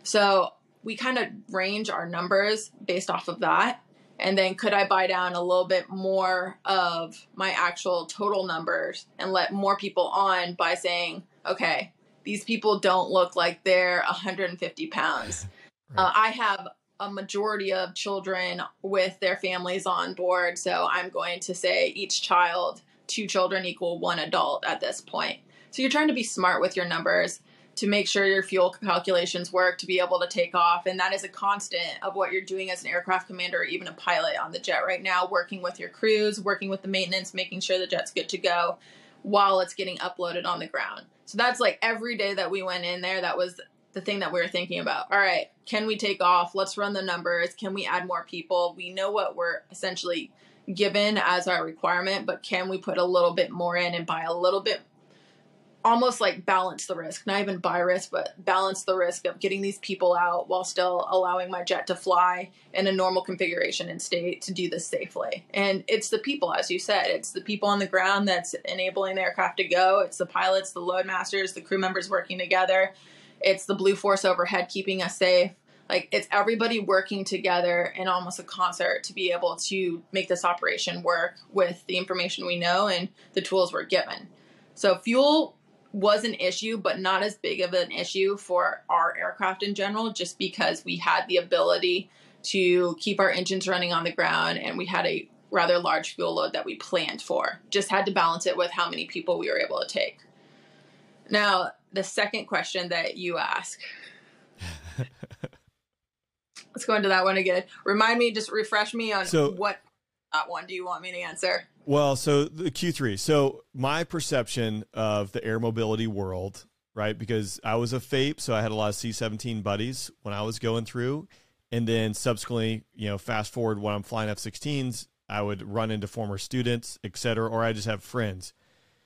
So we kind of range our numbers based off of that. And then could I buy down a little bit more of my actual total numbers and let more people on by saying, okay, these people don't look like they're 150 pounds. Right. I have a majority of children with their families on board. So I'm going to say each child, 2 children equal 1 adult at this point. So you're trying to be smart with your numbers to make sure your fuel calculations work to be able to take off. And that is a constant of what you're doing as an aircraft commander or even a pilot on the jet right now, working with your crews, working with the maintenance, making sure the jet's good to go while it's getting uploaded on the ground. So that's like every day that we went in there, that was the thing that we were thinking about. All right, can we take off? Let's run the numbers. Can we add more people? We know what we're essentially given as our requirement, but can we put a little bit more in and buy a little bit, almost like balance the risk, not even buy risk, but balance the risk of getting these people out while still allowing my jet to fly in a normal configuration and state to do this safely. And it's the people, as you said, it's the people on the ground that's enabling the aircraft to go. It's the pilots, the load masters, the crew members working together. It's the Blue Force overhead keeping us safe. Like, it's everybody working together in almost a concert to be able to make this operation work with the information we know and the tools we're given. So fuel was an issue, but not as big of an issue for our aircraft in general, just because we had the ability to keep our engines running on the ground, and we had a rather large fuel load that we planned for. Just had to balance it with how many people we were able to take. Now, the second question that you ask. Let's go into that one again. Remind me, just refresh me on what that one do you want me to answer? Well, so the Q3. So my perception of the air mobility world, right? Because I was a FAPE, so I had a lot of C-17 buddies when I was going through. And then subsequently, fast forward when I'm flying F-16s, I would run into former students, et cetera, or I just have friends.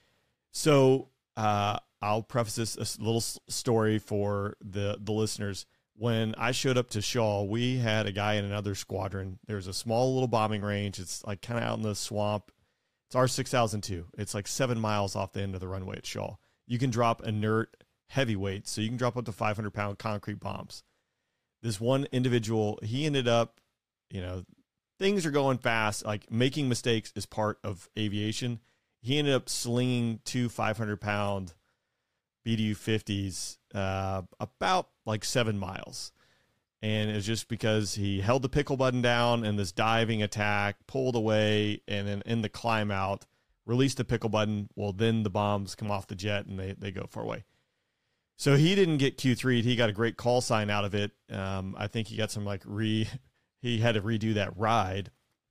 So I'll preface this a little story for the listeners. When I showed up to Shaw, we had a guy in another squadron. There's a small little bombing range. It's like kind of out in the swamp. It's R6002. It's like 7 miles off the end of the runway at Shaw. You can drop inert heavyweights, so you can drop up to 500-pound concrete bombs. This one individual, he ended up, things are going fast. Like, making mistakes is part of aviation. He ended up slinging 2 500-pound BDU-50s about like 7 miles. And it's just because he held the pickle button down in this diving attack, pulled away, and then in the climb out, released the pickle button. Well, then the bombs come off the jet and they go far away. So he didn't get Q3'd. He got a great call sign out of it. I think he got some he had to redo that ride.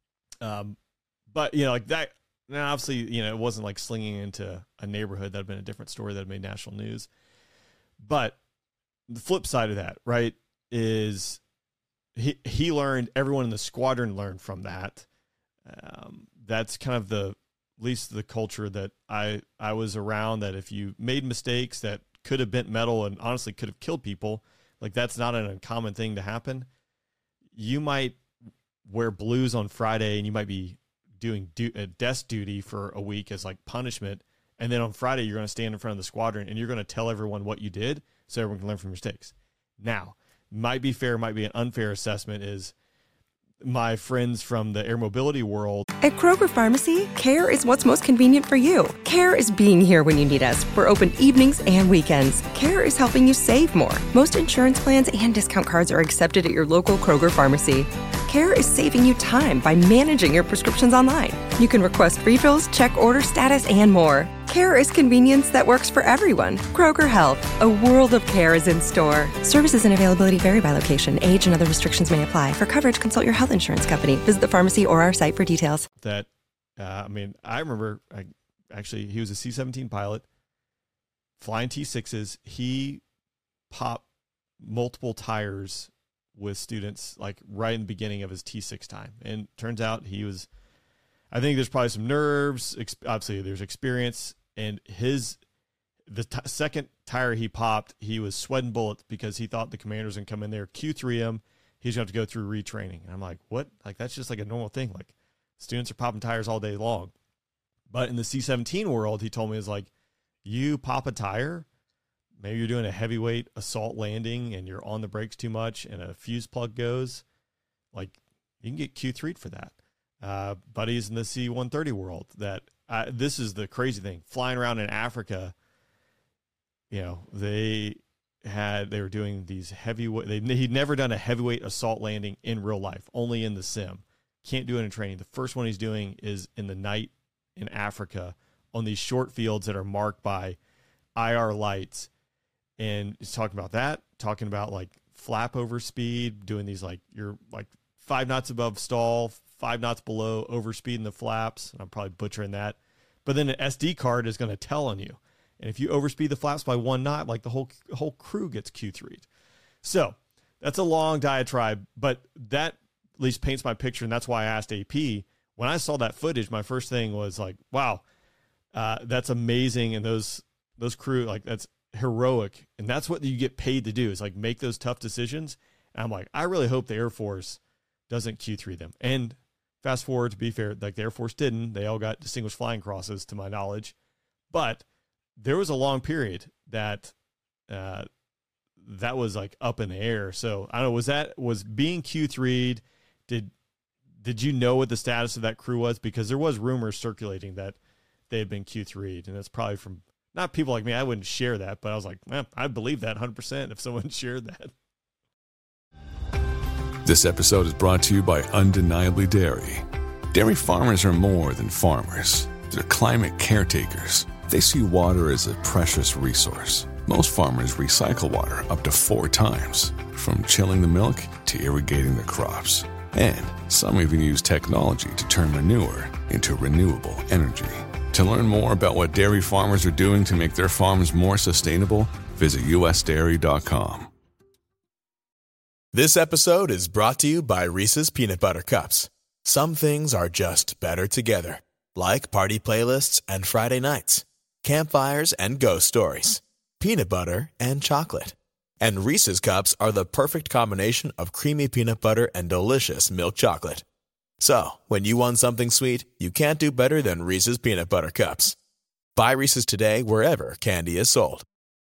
But like that, now obviously, it wasn't like slinging into a neighborhood. That'd been a different story that made national news. But the flip side of that, right, is he learned, everyone in the squadron learned from that. That's kind of at least the culture that I was around, that if you made mistakes that could have bent metal and honestly could have killed people, like, that's not an uncommon thing to happen. You might wear blues on Friday and you might be doing desk duty for a week as like punishment. And then on Friday, you're going to stand in front of the squadron and you're going to tell everyone what you did so everyone can learn from your mistakes. Now, might be fair, might be an unfair assessment is my friends from the air mobility world. At Kroger Pharmacy, care is what's most convenient for you. Care is being here when you need us. We're open evenings and weekends. Care is helping you save more. Most insurance plans and discount cards are accepted at your local Kroger Pharmacy. Care is saving you time by managing your prescriptions online. You can request refills, check order status, and more. Care is convenience that works for everyone. Kroger Health, a world of care is in store. Services and availability vary by location. Age and other restrictions may apply. For coverage, consult your health insurance company. Visit the pharmacy or our site for details. That, I remember, actually, he was a C-17 pilot, flying T-6s. He popped multiple tires with students, like, right in the beginning of his T-6 time. And turns out I think there's probably some nerves. Obviously, there's experience. And the second tire he popped, he was sweating bullets because he thought the commander was going to come in there, Q3 him. He's going to have to go through retraining. And I'm like, what? Like, that's just like a normal thing. Like, students are popping tires all day long. But in the C-17 world, he told me, is like, you pop a tire, maybe you're doing a heavyweight assault landing and you're on the brakes too much and a fuse plug goes, like, you can get Q3'd for that. Buddies in the C-130 world, that this is the crazy thing, flying around in Africa, they were doing these heavyweight, he'd never done a heavyweight assault landing in real life, only in the sim. Can't do it in training. The first one he's doing is in the night in Africa on these short fields that are marked by IR lights. And he's talking about that, talking about like flap over speed, doing these, like, you're like 5 knots above stall, 5 knots below, overspeeding the flaps. I'm probably butchering that. But then an SD card is going to tell on you. And if you overspeed the flaps by 1 knot, like, the whole crew gets Q3'd. So that's a long diatribe, but that at least paints my picture. And that's why I asked AP. When I saw that footage, my first thing was like, wow, that's amazing. And those crew, like, that's heroic. And that's what you get paid to do, is like make those tough decisions. And I'm like, I really hope the Air Force doesn't Q3 them. And fast forward, to be fair, like, the Air Force didn't. They all got distinguished flying crosses, to my knowledge. But there was a long period that that was like up in the air. So I don't know, was being Q3'd, did you know what the status of that crew was? Because there was rumors circulating that they had been Q3'd, and that's probably from not people like me. I wouldn't share that, but I was like, I believe that 100% if someone shared that. This episode is brought to you by Undeniably Dairy. Dairy farmers are more than farmers. They're climate caretakers. They see water as a precious resource. Most farmers recycle water up to 4 times, from chilling the milk to irrigating their crops. And some even use technology to turn manure into renewable energy. To learn more about what dairy farmers are doing to make their farms more sustainable, visit usdairy.com. This episode is brought to you by Reese's Peanut Butter Cups. Some things are just better together, like party playlists and Friday nights, campfires and ghost stories, peanut butter and chocolate. And Reese's Cups are the perfect combination of creamy peanut butter and delicious milk chocolate. So, when you want something sweet, you can't do better than Reese's Peanut Butter Cups. Buy Reese's today wherever candy is sold.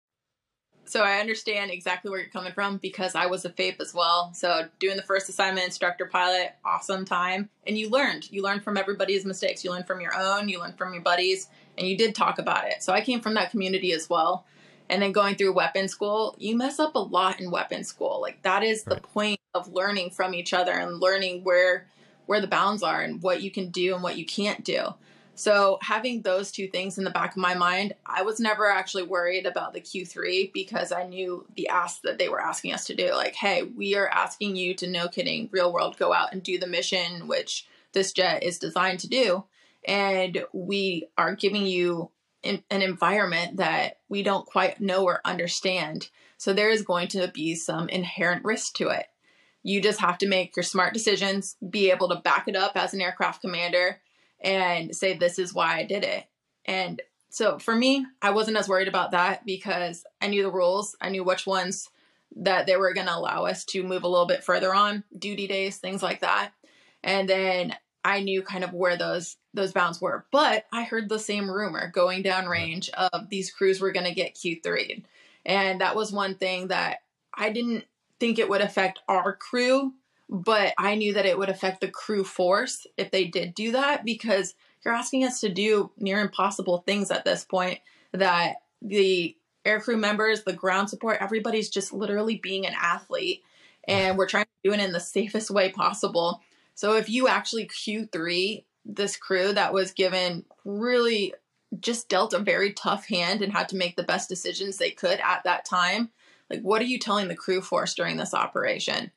So I understand exactly where you're coming from because I was a FAPE as well. So doing the first assignment, instructor pilot, awesome time. And you learned from everybody's mistakes. You learned from your own, you learned from your buddies, and you did talk about it. So I came from that community as well. And then going through weapons school, you mess up a lot in weapons school. Like that is the point of learning from each other and learning where the bounds are and what you can do and what you can't do. So having those two things in the back of my mind, I was never actually worried about the Q3 because I knew the ask that they were asking us to do. Like, hey, we are asking you to, no kidding, real world, go out and do the mission, which this jet is designed to do. And we are giving you an environment that we don't quite know or understand. So there is going to be some inherent risk to it. You just have to make your smart decisions, be able to back it up as an aircraft commander, and say, this is why I did it. And so for me, I wasn't as worried about that because I knew the rules. I knew which ones that they were going to allow us to move a little bit further on, duty days, things like that. And then I knew kind of where those bounds were. But I heard the same rumor going down range of these crews were going to get Q3'd. And that was one thing that I didn't think it would affect our crew, but I knew that it would affect the crew force if they did do that, because you're asking us to do near impossible things at this point that the aircrew members, the ground support, everybody's just literally being an athlete, and we're trying to do it in the safest way possible. So if you actually Q3 this crew that was given really just dealt a very tough hand and had to make the best decisions they could at that time, like, what are you telling the crew force during this operation?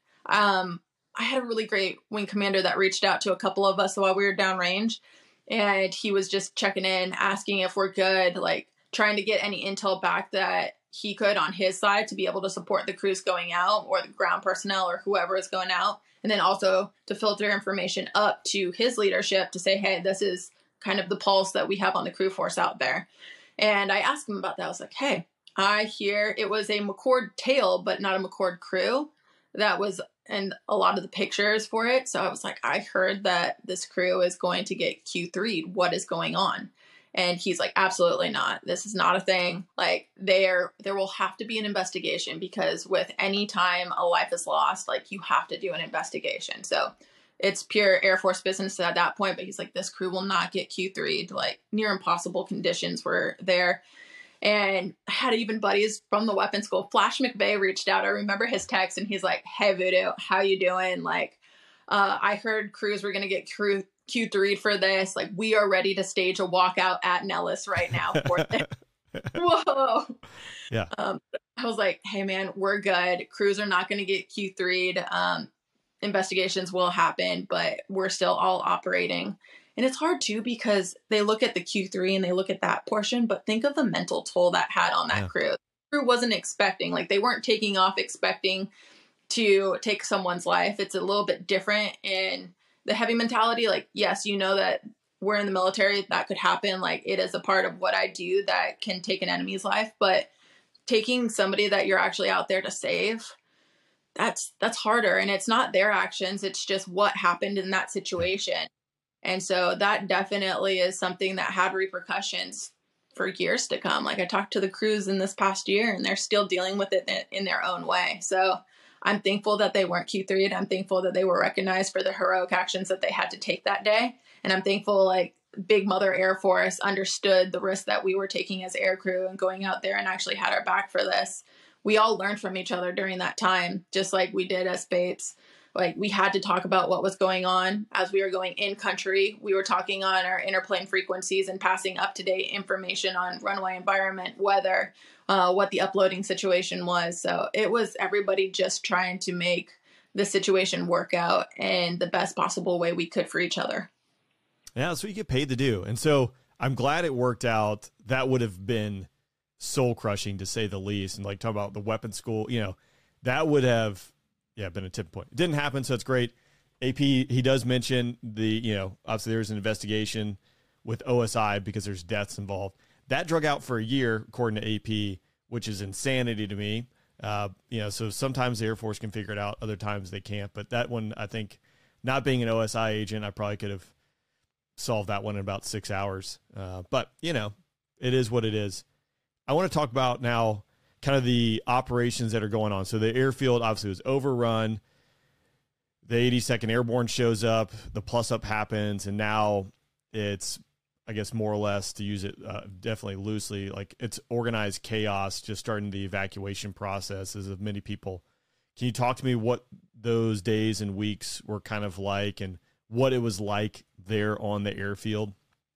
I had a really great wing commander that reached out to a couple of us while we were downrange, and he was just checking in, asking if we're good, like trying to get any intel back that he could on his side to be able to support the crews going out or the ground personnel or whoever is going out. And then also to filter information up to his leadership to say, hey, this is kind of the pulse that we have on the crew force out there. And I asked him about that. I was like, hey, I hear it was a McCord tail, but not a McCord crew. That was in a lot of the pictures for it. So I was like, I heard that this crew is going to get Q3'd. What is going on? And he's like, absolutely not. This is not a thing. Like there will have to be an investigation, because with any time a life is lost, like you have to do an investigation. So it's pure Air Force business at that point. But he's like, this crew will not get Q3'd. Like near impossible conditions were there. And I had even buddies from the weapons school. Flash McVeigh reached out. I remember his text, and he's like, hey, Voodoo, how you doing? Like, I heard crews were going to get Q3'd for this. Like, we are ready to stage a walkout at Nellis right now for this. Whoa. Yeah. I was like, hey, man, we're good. Crews are not going to get Q3'd. Investigations will happen, but we're still all operating. And it's hard too, because they look at the Q3 and they look at that portion, but think of the mental toll that had on that crew. The crew wasn't expecting, like they weren't taking off expecting to take someone's life. It's a little bit different in the heavy mentality. Like, yes, you know that we're in the military, that could happen. Like it is a part of what I do that can take an enemy's life, but taking somebody that you're actually out there to save, that's harder. And it's not their actions. It's just what happened in that situation. And so that definitely is something that had repercussions for years to come. Like I talked to the crews in this past year and they're still dealing with it in their own way. So I'm thankful that they weren't Q3'd. I'm thankful that they were recognized for the heroic actions that they had to take that day. And I'm thankful like Big Mother Air Force understood the risk that we were taking as air crew and going out there and actually had our back for this. We all learned from each other during that time, just like we did as Fates. Like we had to talk about what was going on as we were going in country. We were talking on our interplane frequencies and passing up-to-date information on runway environment, weather, what the uploading situation was. So it was everybody just trying to make the situation work out in the best possible way we could for each other. Yeah, that's what you get paid to do. And so I'm glad it worked out. That would have been soul crushing to say the least. And like talk about the weapons school, you know, that would have, been a tipping point. It didn't happen, so it's great. AP, he does mention obviously there's an investigation with OSI because there's deaths involved. That drug out for a year, according to AP, which is insanity to me. So sometimes the Air Force can figure it out, other times they can't. But that one, I think, not being an OSI agent, I probably could have solved that one in about 6 hours. But, it is what it is. I want to talk about now kind of the operations that are going on. So the airfield obviously was overrun. The 82nd Airborne shows up, the plus up happens, and now it's, I guess, more or less, to use it definitely loosely, like it's organized chaos, just starting the evacuation processes of many people. Can you talk to me what those days and weeks were kind of like and what it was like there on the airfield?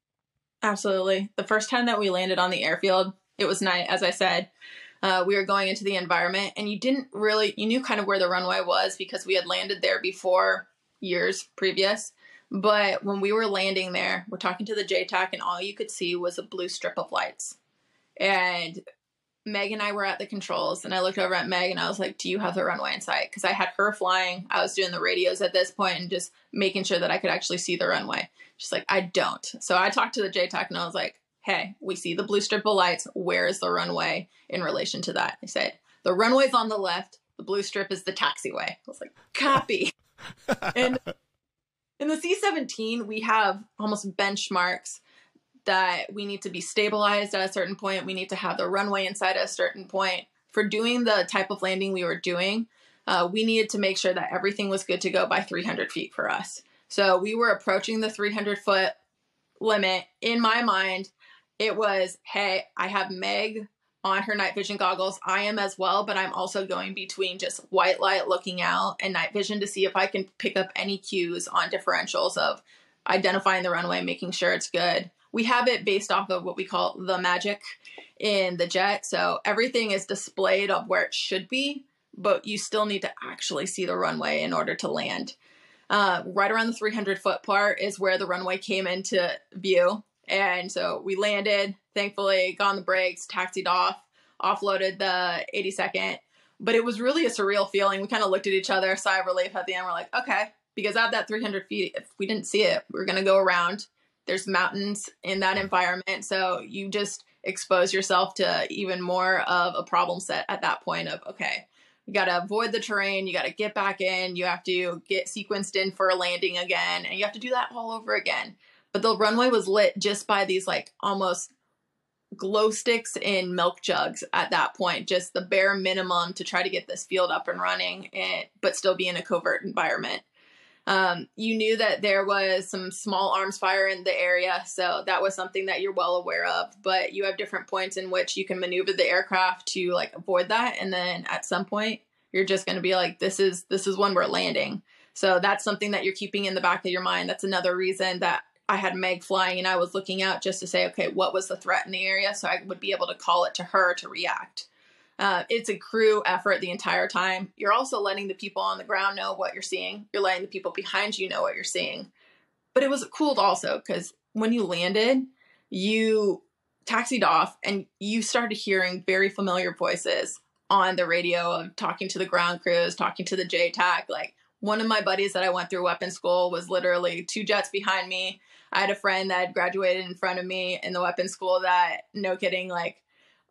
Absolutely. The first time that we landed on the airfield, it was night, as I said. We were going into the environment and you knew kind of where the runway was because we had landed there before years previous. But when we were landing there, we're talking to the JTAC and all you could see was a blue strip of lights. And Meg and I were at the controls and I looked over at Meg and I was like, do you have the runway in sight? Because I had her flying. I was doing the radios at this point and just making sure that I could actually see the runway. She's like, I don't. So I talked to the JTAC and I was like, hey, we see the blue strip of lights. Where is the runway in relation to that? They said, the runway's on the left. The blue strip is the taxiway. I was like, copy. And in the C-17, we have almost benchmarks that we need to be stabilized at a certain point. We need to have the runway inside at a certain point. For doing the type of landing we were doing, we needed to make sure that everything was good to go by 300 feet for us. So we were approaching the 300-foot limit. In my mind, it was, hey, I have Meg on her night vision goggles. I am as well, but I'm also going between just white light looking out and night vision to see if I can pick up any cues on differentials of identifying the runway, making sure it's good. We have it based off of what we call the magic in the jet. So everything is displayed of where it should be, but you still need to actually see the runway in order to land. Right around the 300-foot part is where the runway came into view. And so we landed, thankfully, got on the brakes, taxied off, offloaded the 82nd. But it was really a surreal feeling. We kind of looked at each other, sigh of relief at the end. We're like, okay, because at that 300 feet, if we didn't see it, we're going to go around. There's mountains in that environment. So you just expose yourself to even more of a problem set at that point of, okay, you got to avoid the terrain. You got to get back in. You have to get sequenced in for a landing again. And you have to do that all over again. But the runway was lit just by these like almost glow sticks in milk jugs at that point, just the bare minimum to try to get this field up and running, but still be in a covert environment. You knew that there was some small arms fire in the area, so that was something that you're well aware of, but you have different points in which you can maneuver the aircraft to like avoid that. And then at some point you're just going to be like, this is when we're landing. So that's something that you're keeping in the back of your mind. That's another reason that I had Meg flying and I was looking out just to say, okay, what was the threat in the area? So I would be able to call it to her to react. It's a crew effort the entire time. You're also letting the people on the ground know what you're seeing. You're letting the people behind you know what you're seeing. But it was cool also because when you landed, you taxied off and you started hearing very familiar voices on the radio of talking to the ground crews, talking to the JTAC. Like one of my buddies that I went through weapons school was literally 2 jets behind me. I had a friend that had graduated in front of me in the weapons school that, no kidding, like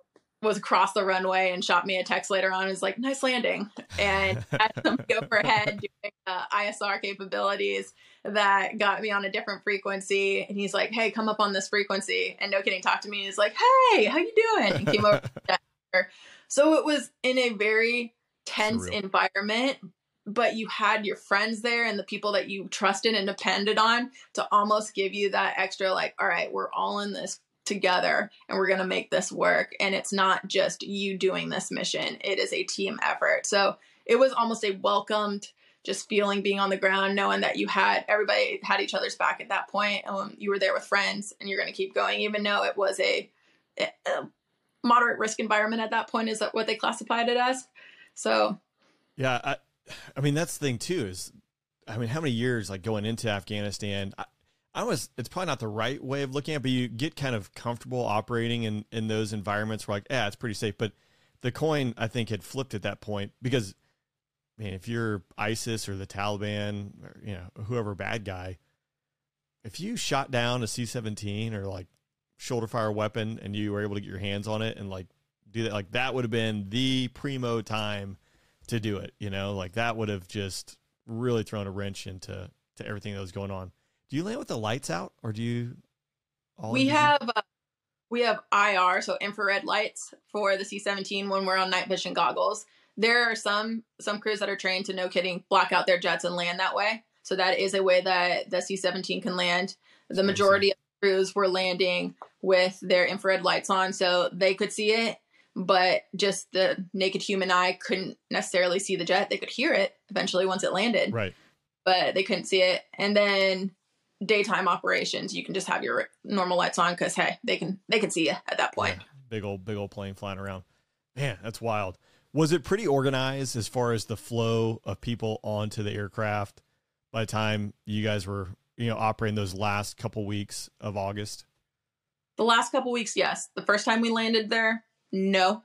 was across the runway and shot me a text later on. It was like, nice landing. And had somebody overhead doing ISR capabilities that got me on a different frequency. And he's like, hey, come up on this frequency. And no kidding, talked to me. He's like, hey, how you doing? And came over. So it was in a very tense environment, but you had your friends there and the people that you trusted and depended on to almost give you that extra, like, all right, we're all in this together and we're going to make this work. And it's not just you doing this mission. It is a team effort. So it was almost a welcomed just feeling being on the ground, knowing that everybody had each other's back at that point. You were there with friends and you're going to keep going, even though it was a moderate risk environment at that point, is that what they classified it as. So, yeah, I mean, that's the thing too, is, I mean, how many years like going into Afghanistan, it's probably not the right way of looking at it, but you get kind of comfortable operating in those environments where like, yeah, it's pretty safe. But the coin, I think, had flipped at that point because, man, if you're ISIS or the Taliban or, you know, whoever bad guy, if you shot down a C-17 or like shoulder fire weapon and you were able to get your hands on it and like do that, like that would have been the primo time to do it. You know, like that would have just really thrown a wrench into everything that was going on. Do you land with the lights out, or do you? We have IR, so infrared lights for the C-17 when we're on night vision goggles. There are some crews that are trained to, no kidding, black out their jets and land that way. So that is a way that the C-17 can land. The majority of crews were landing with their infrared lights on, so they could see it, but just the naked human eye couldn't necessarily see the jet. They could hear it eventually once it landed, right? But they couldn't see it. And then daytime operations, you can just have your normal lights on because, hey, they can see you at that point. Yeah, big old plane flying around. Man, that's wild. Was it pretty organized as far as the flow of people onto the aircraft by the time you guys were, you know, operating those last couple weeks of August? The last couple weeks, yes. The first time we landed there, no.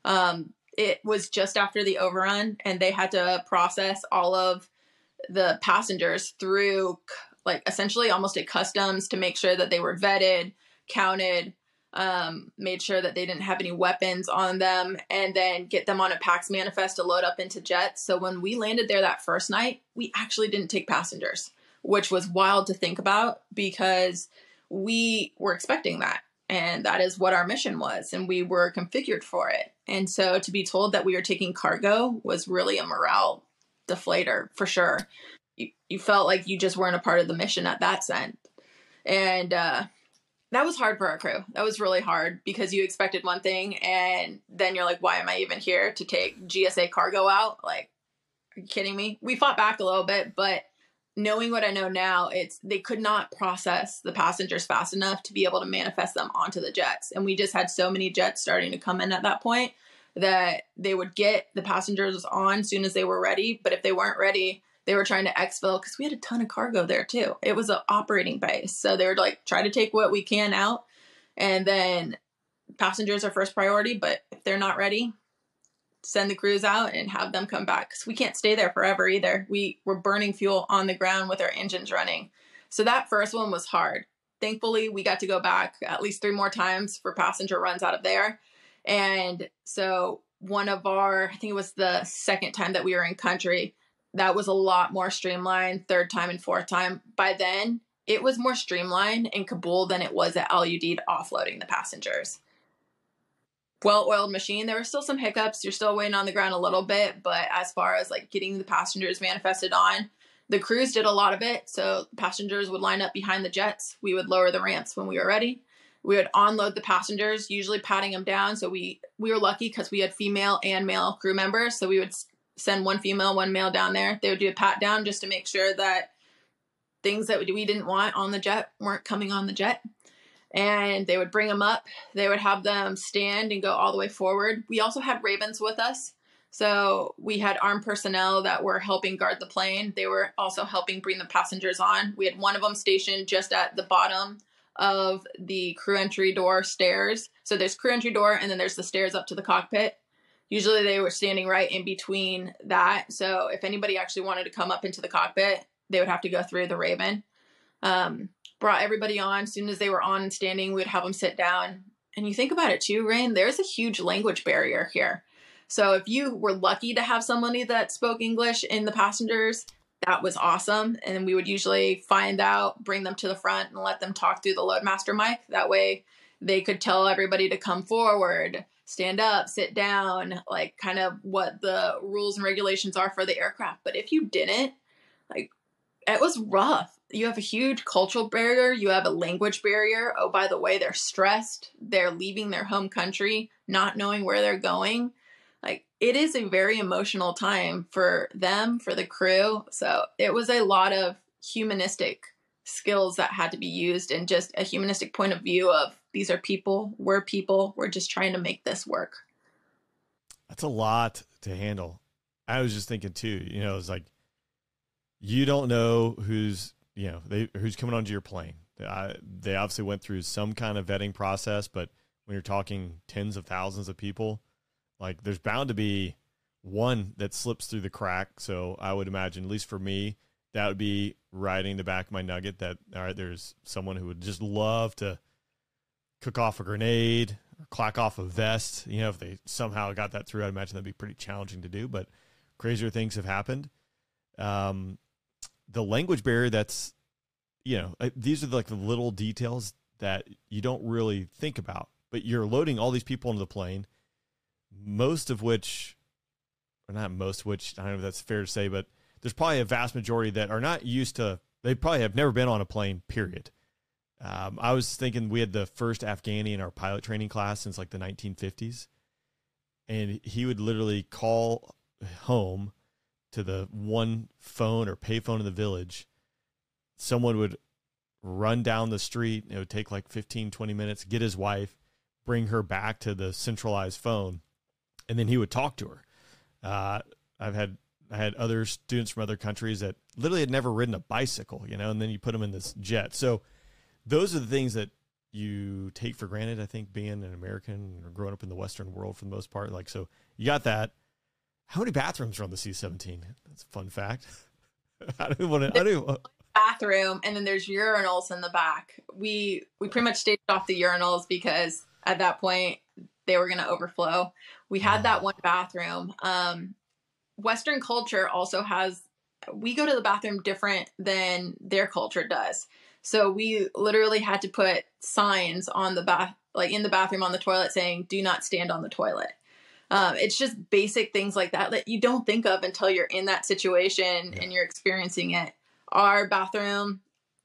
It was just after the overrun, and they had to process all of the passengers through like essentially almost a customs to make sure that they were vetted, counted, made sure that they didn't have any weapons on them, and then get them on a PAX manifest to load up into jets. So when we landed there that first night, we actually didn't take passengers, which was wild to think about because we were expecting that. And that is what our mission was. And we were configured for it. And so to be told that we were taking cargo was really a morale deflator for sure. You felt like you just weren't a part of the mission at that sense. And that was hard for our crew. That was really hard because you expected one thing and then you're like, why am I even here to take GSA cargo out? Like, are you kidding me? We fought back a little bit, but knowing what I know now, they could not process the passengers fast enough to be able to manifest them onto the jets. And we just had so many jets starting to come in at that point that they would get the passengers on as soon as they were ready. But if they weren't ready, they were trying to exfil because we had a ton of cargo there too. It was an operating base. So they were like, try to take what we can out. And then passengers are first priority. But if they're not ready, send the crews out and have them come back. Because we can't stay there forever either. We were burning fuel on the ground with our engines running. So that first one was hard. Thankfully, we got to go back at least 3 more times for passenger runs out of there. And so one of I think it was the second time that we were in country, that was a lot more streamlined, 3rd time and 4th time. By then, it was more streamlined in Kabul than it was at LUD to offloading the passengers. Well-oiled machine. There were still some hiccups. You're still waiting on the ground a little bit, but as far as like getting the passengers manifested on, the crews did a lot of it. So passengers would line up behind the jets. We would lower the ramps when we were ready. We would unload the passengers, usually patting them down. So we were lucky because we had female and male crew members. So we would send 1 female, 1 male down there. They would do a pat down just to make sure that things that we didn't want on the jet weren't coming on the jet. And they would bring them up. They would have them stand and go all the way forward. We also had Ravens with us. So we had armed personnel that were helping guard the plane. They were also helping bring the passengers on. We had one of them stationed just at the bottom of the crew entry door stairs. So there's crew entry door and then there's the stairs up to the cockpit. Usually they were standing right in between that. So if anybody actually wanted to come up into the cockpit, they would have to go through the Raven. Brought everybody on. As soon as they were on and standing, we'd have them sit down And you think about it too, Rain, there's a huge language barrier here. So if you were lucky to have somebody that spoke English in the passengers, that was awesome. And we would usually find out, bring them to the front and let them talk through the Loadmaster mic. That way they could tell everybody to come forward, stand up, sit down, like kind of what the rules and regulations are for the aircraft. But if you didn't, like, it was rough. You have a huge cultural barrier. You have a language barrier. Oh, by the way, they're stressed. They're leaving their home country, not knowing where they're going. Like, it is a very emotional time for them, for the crew. So it was a lot of humanistic skills that had to be used, and just a humanistic point of view of, these are people. We're just trying to make this work. That's a lot to handle. I was just thinking too, it's like, you don't know who's coming onto your plane. They obviously went through some kind of vetting process, but when you're talking tens of thousands of people, like, there's bound to be one that slips through the crack. So I would imagine, at least for me, that would be riding the back of my nugget, that, all right, there's someone who would just love to cook off a grenade or clack off a vest. If they somehow got that through, I'd imagine that'd be pretty challenging to do, but crazier things have happened. The language barrier, that's, these are like the little details that you don't really think about, but you're loading all these people into the plane, most of which, or not most of which, I don't know if that's fair to say, but there's probably a vast majority that are not used to, they probably have never been on a plane, period. I was thinking, we had the first Afghani in our pilot training class since like the 1950s. And he would literally call home to the one phone or payphone in the village. Someone would run down the street. It would take like 15, 20 minutes, get his wife, bring her back to the centralized phone, and then he would talk to her. I had other students from other countries that literally had never ridden a bicycle, and then you put them in this jet. So those are the things that you take for granted, I think, being an American or growing up in the Western world for the most part. Like, so you got that. How many bathrooms are on the C-17? That's a fun fact. Bathroom, and then there's urinals in the back. We pretty much stayed off the urinals because at that point they were going to overflow. We had that one bathroom. Western culture also has, we go to the bathroom different than their culture does. So we literally had to put signs on the in the bathroom on the toilet saying, "Do not stand on the toilet." It's just basic things like that you don't think of until you're in that situation and you're experiencing it. Our bathroom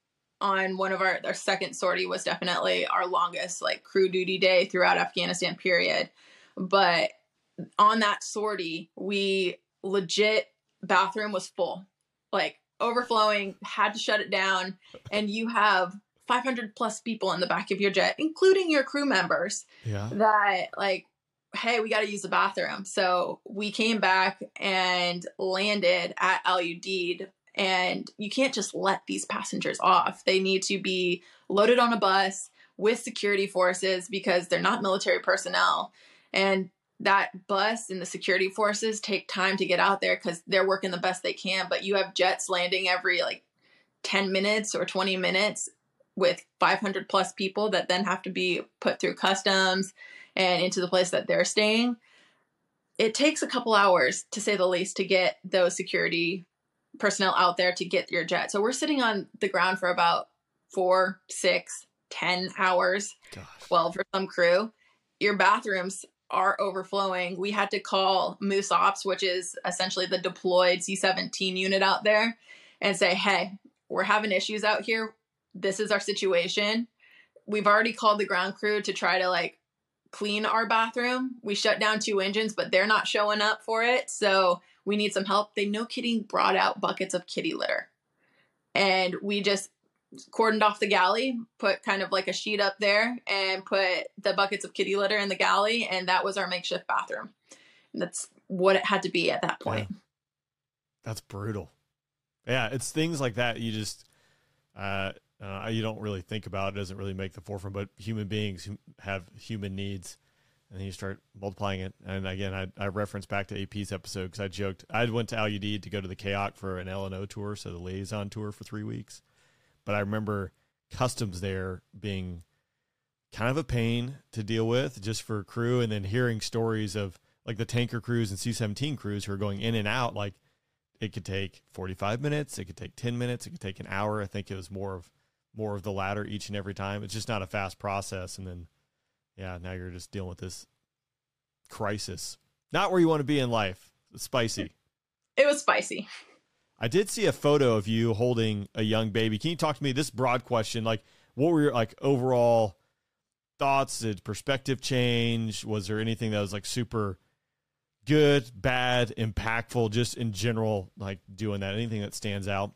on one of our second sortie was definitely our longest crew duty day throughout Afghanistan period. But on that sortie, we legit, bathroom was full, overflowing, had to shut it down. And you have 500 plus people in the back of your jet, including your crew members, that hey, we got to use the bathroom. So we came back and landed at Al Udeid, and you can't just let these passengers off. They need to be loaded on a bus with security forces because they're not military personnel. And that bus and the security forces take time to get out there because they're working the best they can. But you have jets landing every 10 minutes or 20 minutes with 500 plus people that then have to be put through customs and into the place that they're staying. It takes a couple hours, to say the least, to get those security personnel out there to get your jet. So we're sitting on the ground for about 4, 6, 10 hours, 12 for some crew. Your bathrooms are overflowing. We had to call Moose Ops, which is essentially the deployed C-17 unit out there, and say, hey, we're having issues out here. This is our situation. We've already called the ground crew to try to clean our bathroom. We shut down 2 engines, but they're not showing up for it. So we need some help. They, no kidding, brought out buckets of kitty litter. And we just cordoned off the galley, put kind of a sheet up there, and put the buckets of kitty litter in the galley. And that was our makeshift bathroom. And that's what it had to be at that point. Yeah. That's brutal. Yeah, it's things like that you just, you don't really think about. It doesn't really make the forefront, but human beings who have human needs, and then you start multiplying it. And again, I reference back to AP's episode because I joked I went to Al Udeid to go to the KAOC for an LNO tour, so the liaison tour for 3 weeks. But I remember customs there being kind of a pain to deal with just for crew. And then hearing stories of like the tanker crews and C-17 crews who are going in and out, like it could take 45 minutes, it could take 10 minutes, it could take an hour. I think it was more of the latter each and every time. It's just not a fast process. And then, yeah, now you're just dealing with this crisis. Not where you want to be in life. It's spicy. It was spicy. I did see a photo of you holding a young baby. Can you talk to me, this broad question, like what were your like overall thoughts? Did perspective change? Was there anything that was like super good, bad, impactful, just in general, like doing that? Anything that stands out?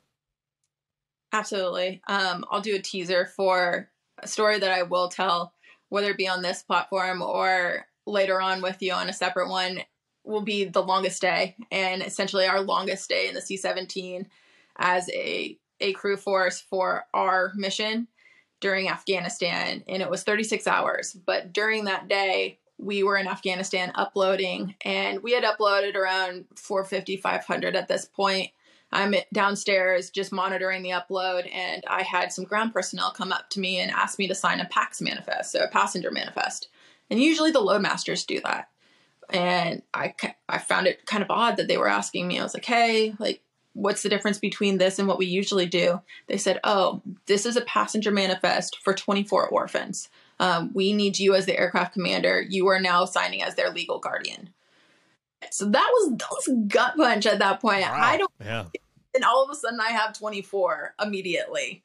Absolutely. I'll do a teaser for a story that I will tell, whether it be on this platform or later on with you on a separate one, will be the longest day, and essentially our longest day in the C-17 as a crew force for our mission during Afghanistan. And it was 36 hours. But during that day, we were in Afghanistan uploading, and we had uploaded around 450, 500 at this point. I'm downstairs just monitoring the upload, and I had some ground personnel come up to me and ask me to sign a PAX manifest, so a passenger manifest. And usually the loadmasters do that. And I found it kind of odd that they were asking me. I was like, hey, like, what's the difference between this and what we usually do? They said, oh, this is a passenger manifest for 24 orphans. We need you as the aircraft commander. You are now signing as their legal guardian. So that was gut punch at that point. Wow. And all of a sudden I have 24 immediately.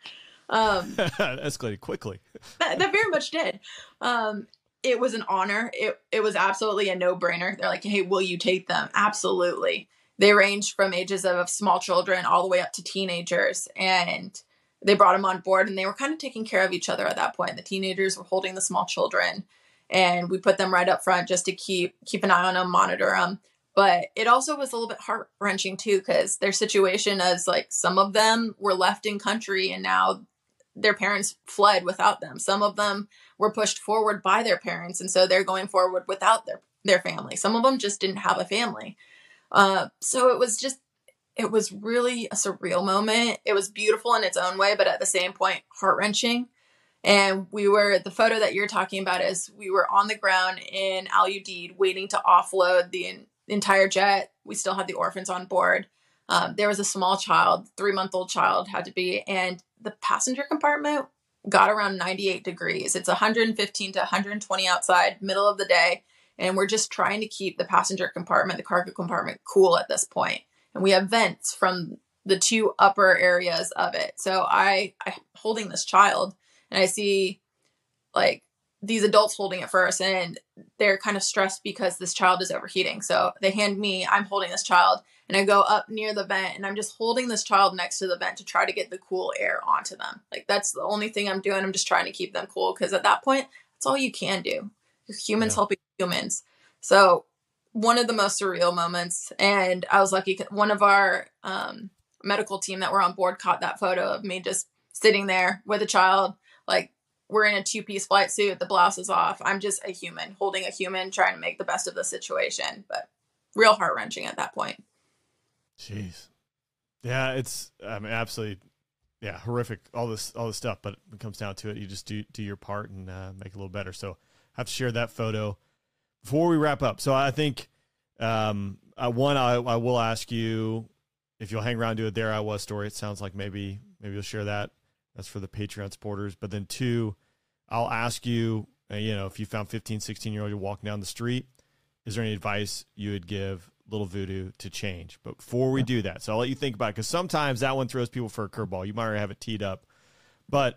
Escalated quickly. that very much did. It was an honor. It was absolutely a no-brainer. They're like, hey, will you take them? Absolutely. They ranged from ages of small children all the way up to teenagers. And they brought them on board, and they were kind of taking care of each other at that point. The teenagers were holding the small children, and we put them right up front just to keep an eye on them, monitor them. But it also was a little bit heart-wrenching too, because their situation is like some of them were left in country and now their parents fled without them. Some of them were pushed forward by their parents, and so they're going forward without their family. Some of them just didn't have a family. So it was really a surreal moment. It was beautiful in its own way, but at the same point, heart-wrenching. And the photo that you're talking about is we were on the ground in Al Udeid waiting to offload the entire jet. We still had the orphans on board. There was a small child, 3-month-old child had to be, and the passenger compartment got around 98 degrees. It's 115 to 120 outside, middle of the day. And we're just trying to keep the passenger compartment, the cargo compartment, cool at this point. And we have vents from the two upper areas of it. So I'm holding this child, and I see like these adults holding it first, and they're kind of stressed because this child is overheating. So they hand me, I'm holding this child, and I go up near the vent, and I'm just holding this child next to the vent to try to get the cool air onto them. Like that's the only thing I'm doing. I'm just trying to keep them cool, because at that point, that's all you can do. Humans helping humans. So one of the most surreal moments, and I was lucky, one of our medical team that were on board caught that photo of me just sitting there with a child. Like, we're in a 2-piece flight suit, the blouse is off. I'm just a human holding a human, trying to make the best of the situation, but real heart-wrenching at that point. Jeez. Yeah, it's absolutely, yeah, horrific, all this stuff, but when it comes down to it, you just do your part and make it a little better. So I have to share that photo before we wrap up. So I think I will ask you if you'll hang around, do a There I Was story. It sounds like maybe you'll share that. That's for the Patreon supporters. But then 2, I'll ask you, if you found 15, 16-year-old, you're walking down the street, is there any advice you would give Little Voodoo to change? But before we do that, so I'll let you think about it, because sometimes that one throws people for a curveball. You might already have it teed up. But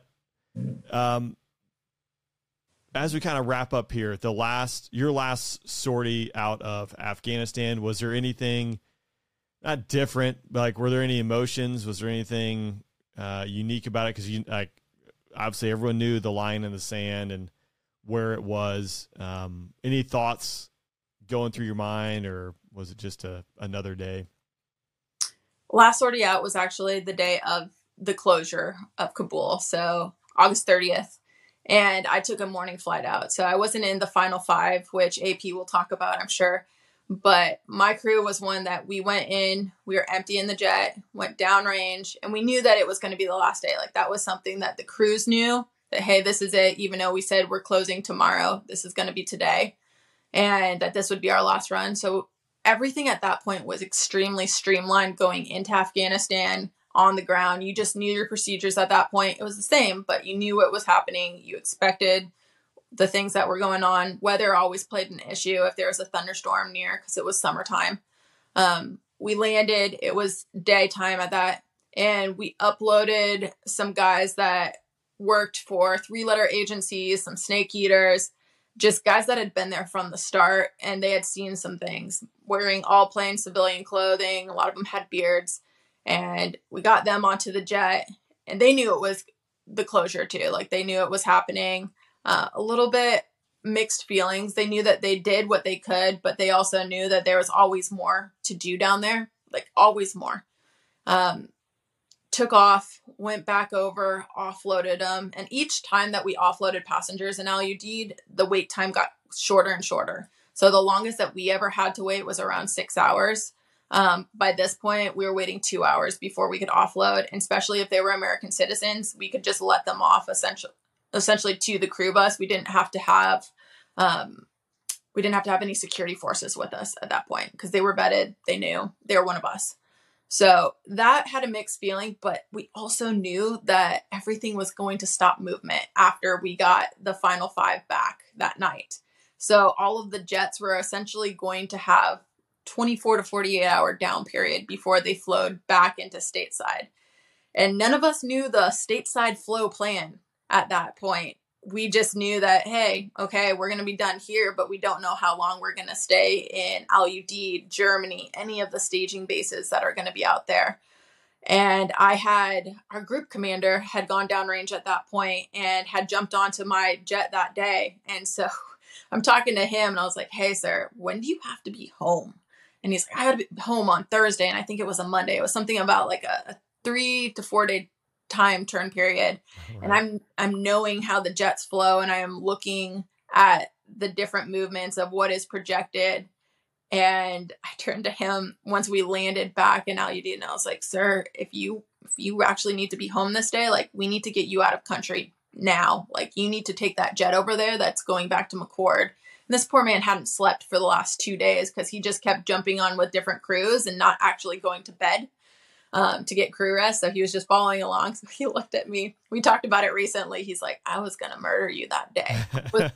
as we kind of wrap up here, your last sortie out of Afghanistan, was there anything not different, but like, were there any emotions? Was there anything unique about it? Because obviously everyone knew the line in the sand and where it was. Any thoughts going through your mind, or was it just another day? Last sortie out was actually the day of the closure of Kabul, so August 30th. And I took a morning flight out. So I wasn't in the final 5, which AP will talk about, I'm sure. But my crew was one that we went in, we were emptying the jet, went downrange, and we knew that it was going to be the last day. Like, that was something that the crews knew, that, hey, this is it. Even though we said we're closing tomorrow, this is going to be today, and that this would be our last run. So everything at that point was extremely streamlined going into Afghanistan on the ground. You just knew your procedures at that point. It was the same, but you knew what was happening. You expected the things that were going on. Weather always played an issue if there was a thunderstorm near, because it was summertime. We landed, it was daytime at that, and we uploaded some guys that worked for 3-letter agencies, some snake eaters, just guys that had been there from the start, and they had seen some things, wearing all plain civilian clothing. A lot of them had beards, and we got them onto the jet, and they knew it was the closure too. Like, they knew it was happening. A little bit mixed feelings. They knew that they did what they could, but they also knew that there was always more to do down there, like always more. Took off, went back over, offloaded them. And each time that we offloaded passengers in Al Udeid, the wait time got shorter and shorter. So the longest that we ever had to wait was around 6 hours. By this point, we were waiting 2 hours before we could offload. And especially if they were American citizens, we could just let them off essentially to the crew bus. We didn't have to have any security forces with us at that point, because they were vetted. They knew they were one of us. So that had a mixed feeling, but we also knew that everything was going to stop movement after we got the final 5 back that night. So all of the jets were essentially going to have 24 to 48 hour down period before they flowed back into stateside. And none of us knew the stateside flow plan at that point. We just knew that, hey, okay, we're going to be done here, but we don't know how long we're going to stay in Al Udeid, Germany, any of the staging bases that are going to be out there. And our group commander had gone downrange at that point and had jumped onto my jet that day. And so I'm talking to him and I was like, hey, sir, when do you have to be home? And he's like, I got to be home on Thursday. And I think it was a Monday. It was something about like a 3 to 4 day time turn period. Right. And I'm knowing how the jets flow, and I am looking at the different movements of what is projected. And I turned to him once we landed back in Al Udeid, and I was like, sir, if you actually need to be home this day, like, we need to get you out of country now. Like, you need to take that jet over there that's going back to McChord. And this poor man hadn't slept for the last 2 days because he just kept jumping on with different crews and not actually going to bed to get crew rest. So he was just following along. So he looked at me. We talked about it recently. He's like, I was going to murder you that day. And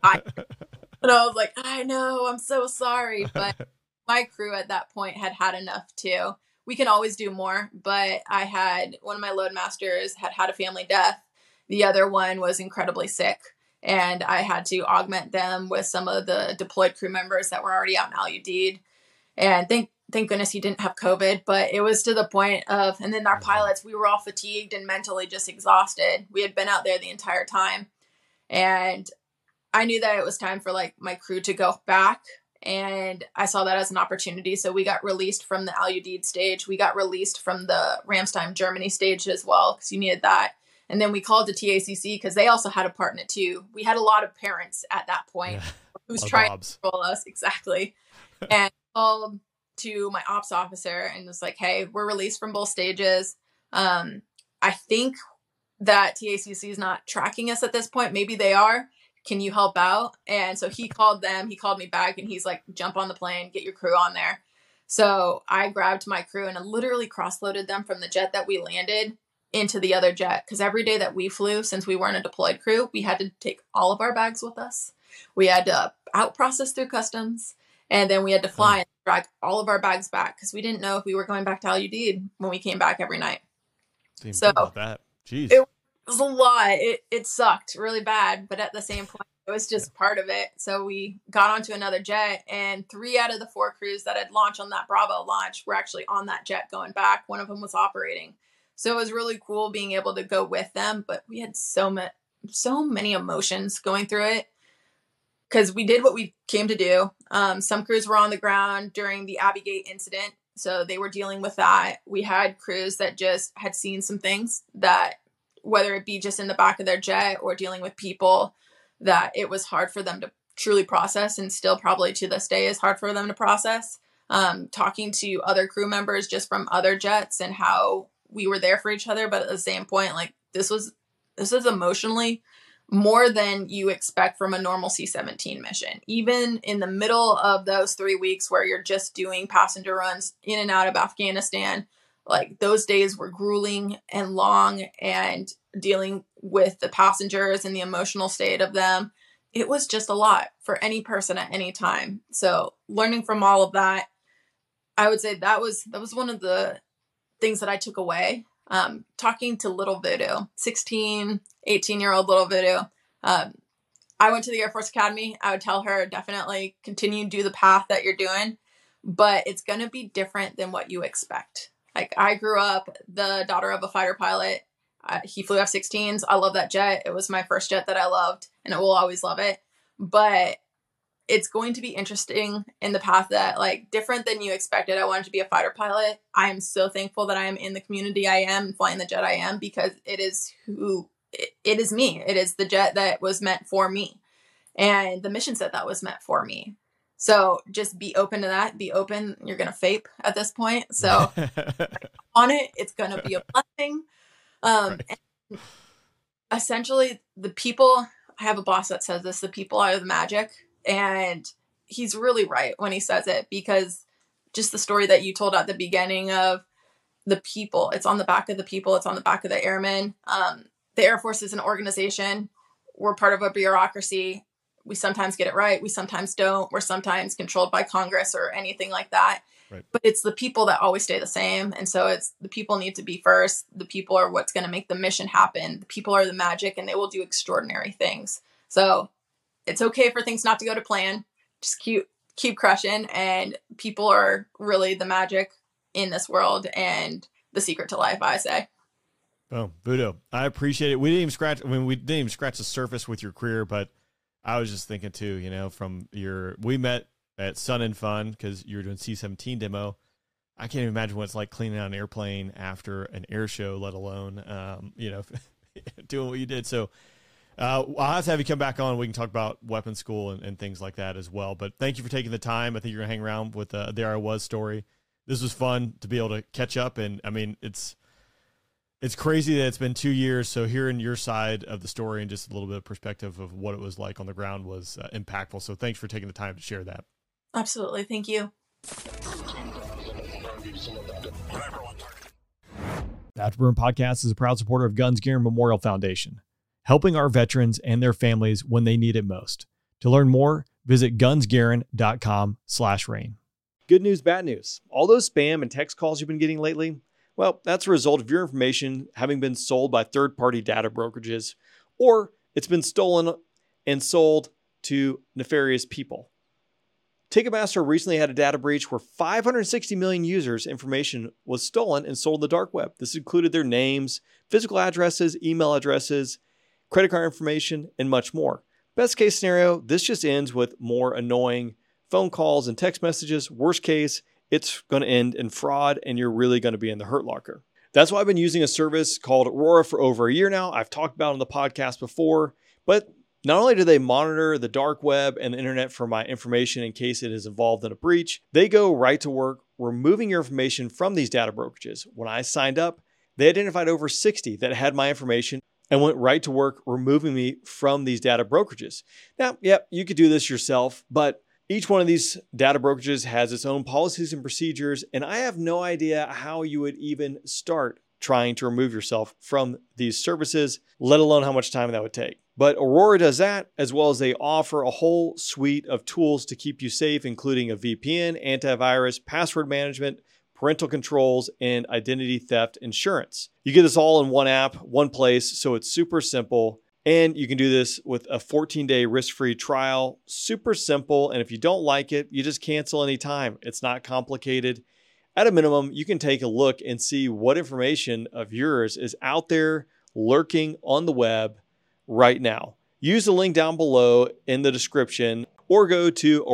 I was like, I know, I'm so sorry. But my crew at that point had enough too. We can always do more, but I had one of my loadmasters had a family death. The other one was incredibly sick, and I had to augment them with some of the deployed crew members that were already out in Al Udeid. And thank goodness he didn't have COVID, but it was to the point of, and then our pilots, we were all fatigued and mentally just exhausted. We had been out there the entire time, and I knew that it was time for like my crew to go back, and I saw that as an opportunity. So we got released from the Al Udeid stage. We got released from the Ramstein Germany stage as well, because you needed that. And then we called to TACC because they also had a part in it too. We had a lot of parents at that point who's trying to control us. Exactly. And called to my ops officer and was like, hey, we're released from both stages. I think that TACC is not tracking us at this point. Maybe they are. Can you help out? And so he called them. He called me back and he's like, jump on the plane, get your crew on there. So I grabbed my crew and I literally cross-loaded them from the jet that we landed into the other jet. Because every day that we flew, since we weren't a deployed crew, we had to take all of our bags with us. We had to out-process through customs. And then we had to fly and drag all of our bags back because we didn't know if we were going back to Al Udeid when we came back every night. So about that. Jeez. It was a lot. It sucked really bad, but at the same point, it was just part of it. So we got onto another jet, and 3 out of the 4 crews that had launched on that Bravo launch were actually on that jet going back. One of them was operating. So it was really cool being able to go with them, but we had so many emotions going through it because we did what we came to do. Some crews were on the ground during the Abbey Gate incident, so they were dealing with that. We had crews that just had seen some things that, whether it be just in the back of their jet or dealing with people, that it was hard for them to truly process, and still probably to this day is hard for them to process. Talking to other crew members just from other jets and how we were there for each other, but at the same point, like, this was this is emotionally more than you expect from a normal C-17 mission. Even in the middle of those 3 weeks where you're just doing passenger runs in and out of Afghanistan, like those days were grueling and long, and dealing with the passengers and the emotional state of them, it was just a lot for any person at any time. So learning from all of that, I would say that was one of the things that I took away. Talking to little Voodoo, 16, 18-year-old little Voodoo. I went to the Air Force Academy. I would tell her, definitely continue to do the path that you're doing, but it's going to be different than what you expect. Like, I grew up the daughter of a fighter pilot. He flew F-16s. I love that jet. It was my first jet that I loved, and I will always love it. But it's going to be interesting in the path that, like, different than you expected. I wanted to be a fighter pilot. I am so thankful that I am in the community I am and flying the jet I am, because it is me. It is the jet that was meant for me, and the mission set that was meant for me. So just be open to that. Be open. You're going to FAPE at this point. So on it, it's going to be a blessing. Right. And essentially, the people, I have a boss that says this, the people are the magic. And he's really right when he says it, because just the story that you told at the beginning of the people, it's on the back of the people. It's on the back of the airmen. The Air Force is an organization. We're part of a bureaucracy. We sometimes get it right. We sometimes don't. We're sometimes controlled by Congress or anything like that. Right. But it's the people that always stay the same. And so it's the people need to be first. The people are what's going to make the mission happen. The people are the magic, and they will do extraordinary things. So it's okay for things not to go to plan. Just keep crushing. And people are really the magic in this world and the secret to life, I say. Oh, Voodoo, I appreciate it. We didn't even scratch the surface with your career, but I was just thinking too, we met at Sun and Fun because you were doing C-17 demo. I can't even imagine what it's like cleaning out an airplane after an air show, let alone, doing what you did. So I'll have to have you come back on. We can talk about weapons school and things like that as well. But thank you for taking the time. I think you're going to hang around with the There I Was story. This was fun to be able to catch up. And I mean, it's crazy that it's been 2 years. So hearing your side of the story and just a little bit of perspective of what it was like on the ground was impactful. So thanks for taking the time to share that. Absolutely. Thank you. The Afterburn Podcast is a proud supporter of Guns Gear and Memorial Foundation, helping our veterans and their families when they need it most. To learn more, visit gunsgarin.com/rain. Good news, bad news. All those spam and text calls you've been getting lately, well, that's a result of your information having been sold by third-party data brokerages, or it's been stolen and sold to nefarious people. Ticketmaster recently had a data breach where 560 million users' information was stolen and sold in the dark web. This included their names, physical addresses, email addresses, credit card information, and much more. Best case scenario, this just ends with more annoying phone calls and text messages. Worst case, it's going to end in fraud, and you're really going to be in the hurt locker. That's why I've been using a service called Aurora for over a year now. I've talked about it on the podcast before, but not only do they monitor the dark web and the internet for my information in case it is involved in a breach, they go right to work removing your information from these data brokerages. When I signed up, they identified over 60 that had my information and went right to work removing me from these data brokerages. Now, you could do this yourself, but each one of these data brokerages has its own policies and procedures, and I have no idea how you would even start trying to remove yourself from these services, let alone how much time that would take. But Aurora does that, as well as they offer a whole suite of tools to keep you safe, including a VPN, antivirus, password management, parental controls, and identity theft insurance. You get this all in one app, one place, so it's super simple. And you can do this with a 14-day risk-free trial. Super simple. And if you don't like it, you just cancel anytime. It's not complicated. At a minimum, you can take a look and see what information of yours is out there lurking on the web right now. Use the link down below in the description or go to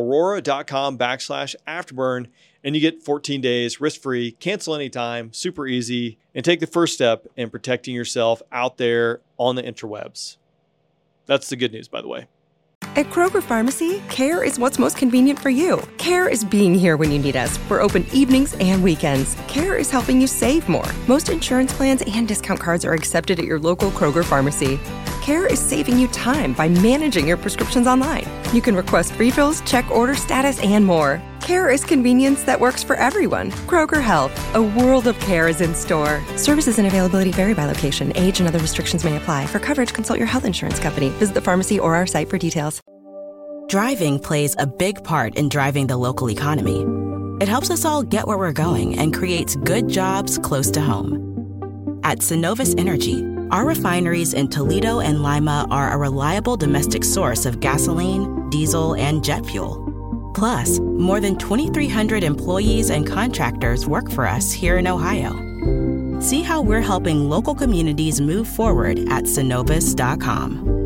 aurora.com/afterburn and you get 14 days risk-free, cancel anytime, super easy, and take the first step in protecting yourself out there on the interwebs. That's the good news, by the way. At Kroger Pharmacy, care is what's most convenient for you. Care is being here when you need us. We're open evenings and weekends. Care is helping you save more. Most insurance plans and discount cards are accepted at your local Kroger Pharmacy. Care is saving you time by managing your prescriptions online. You can request refills, check order status, and more. Care is convenience that works for everyone. Kroger Health, a world of care is in store. Services and availability vary by location. Age and other restrictions may apply. For coverage, consult your health insurance company. Visit the pharmacy or our site for details. Driving plays a big part in driving the local economy. It helps us all get where we're going and creates good jobs close to home. At Synovus Energy, our refineries in Toledo and Lima are a reliable domestic source of gasoline, diesel, and jet fuel. Plus, more than 2,300 employees and contractors work for us here in Ohio. See how we're helping local communities move forward at Synovus.com.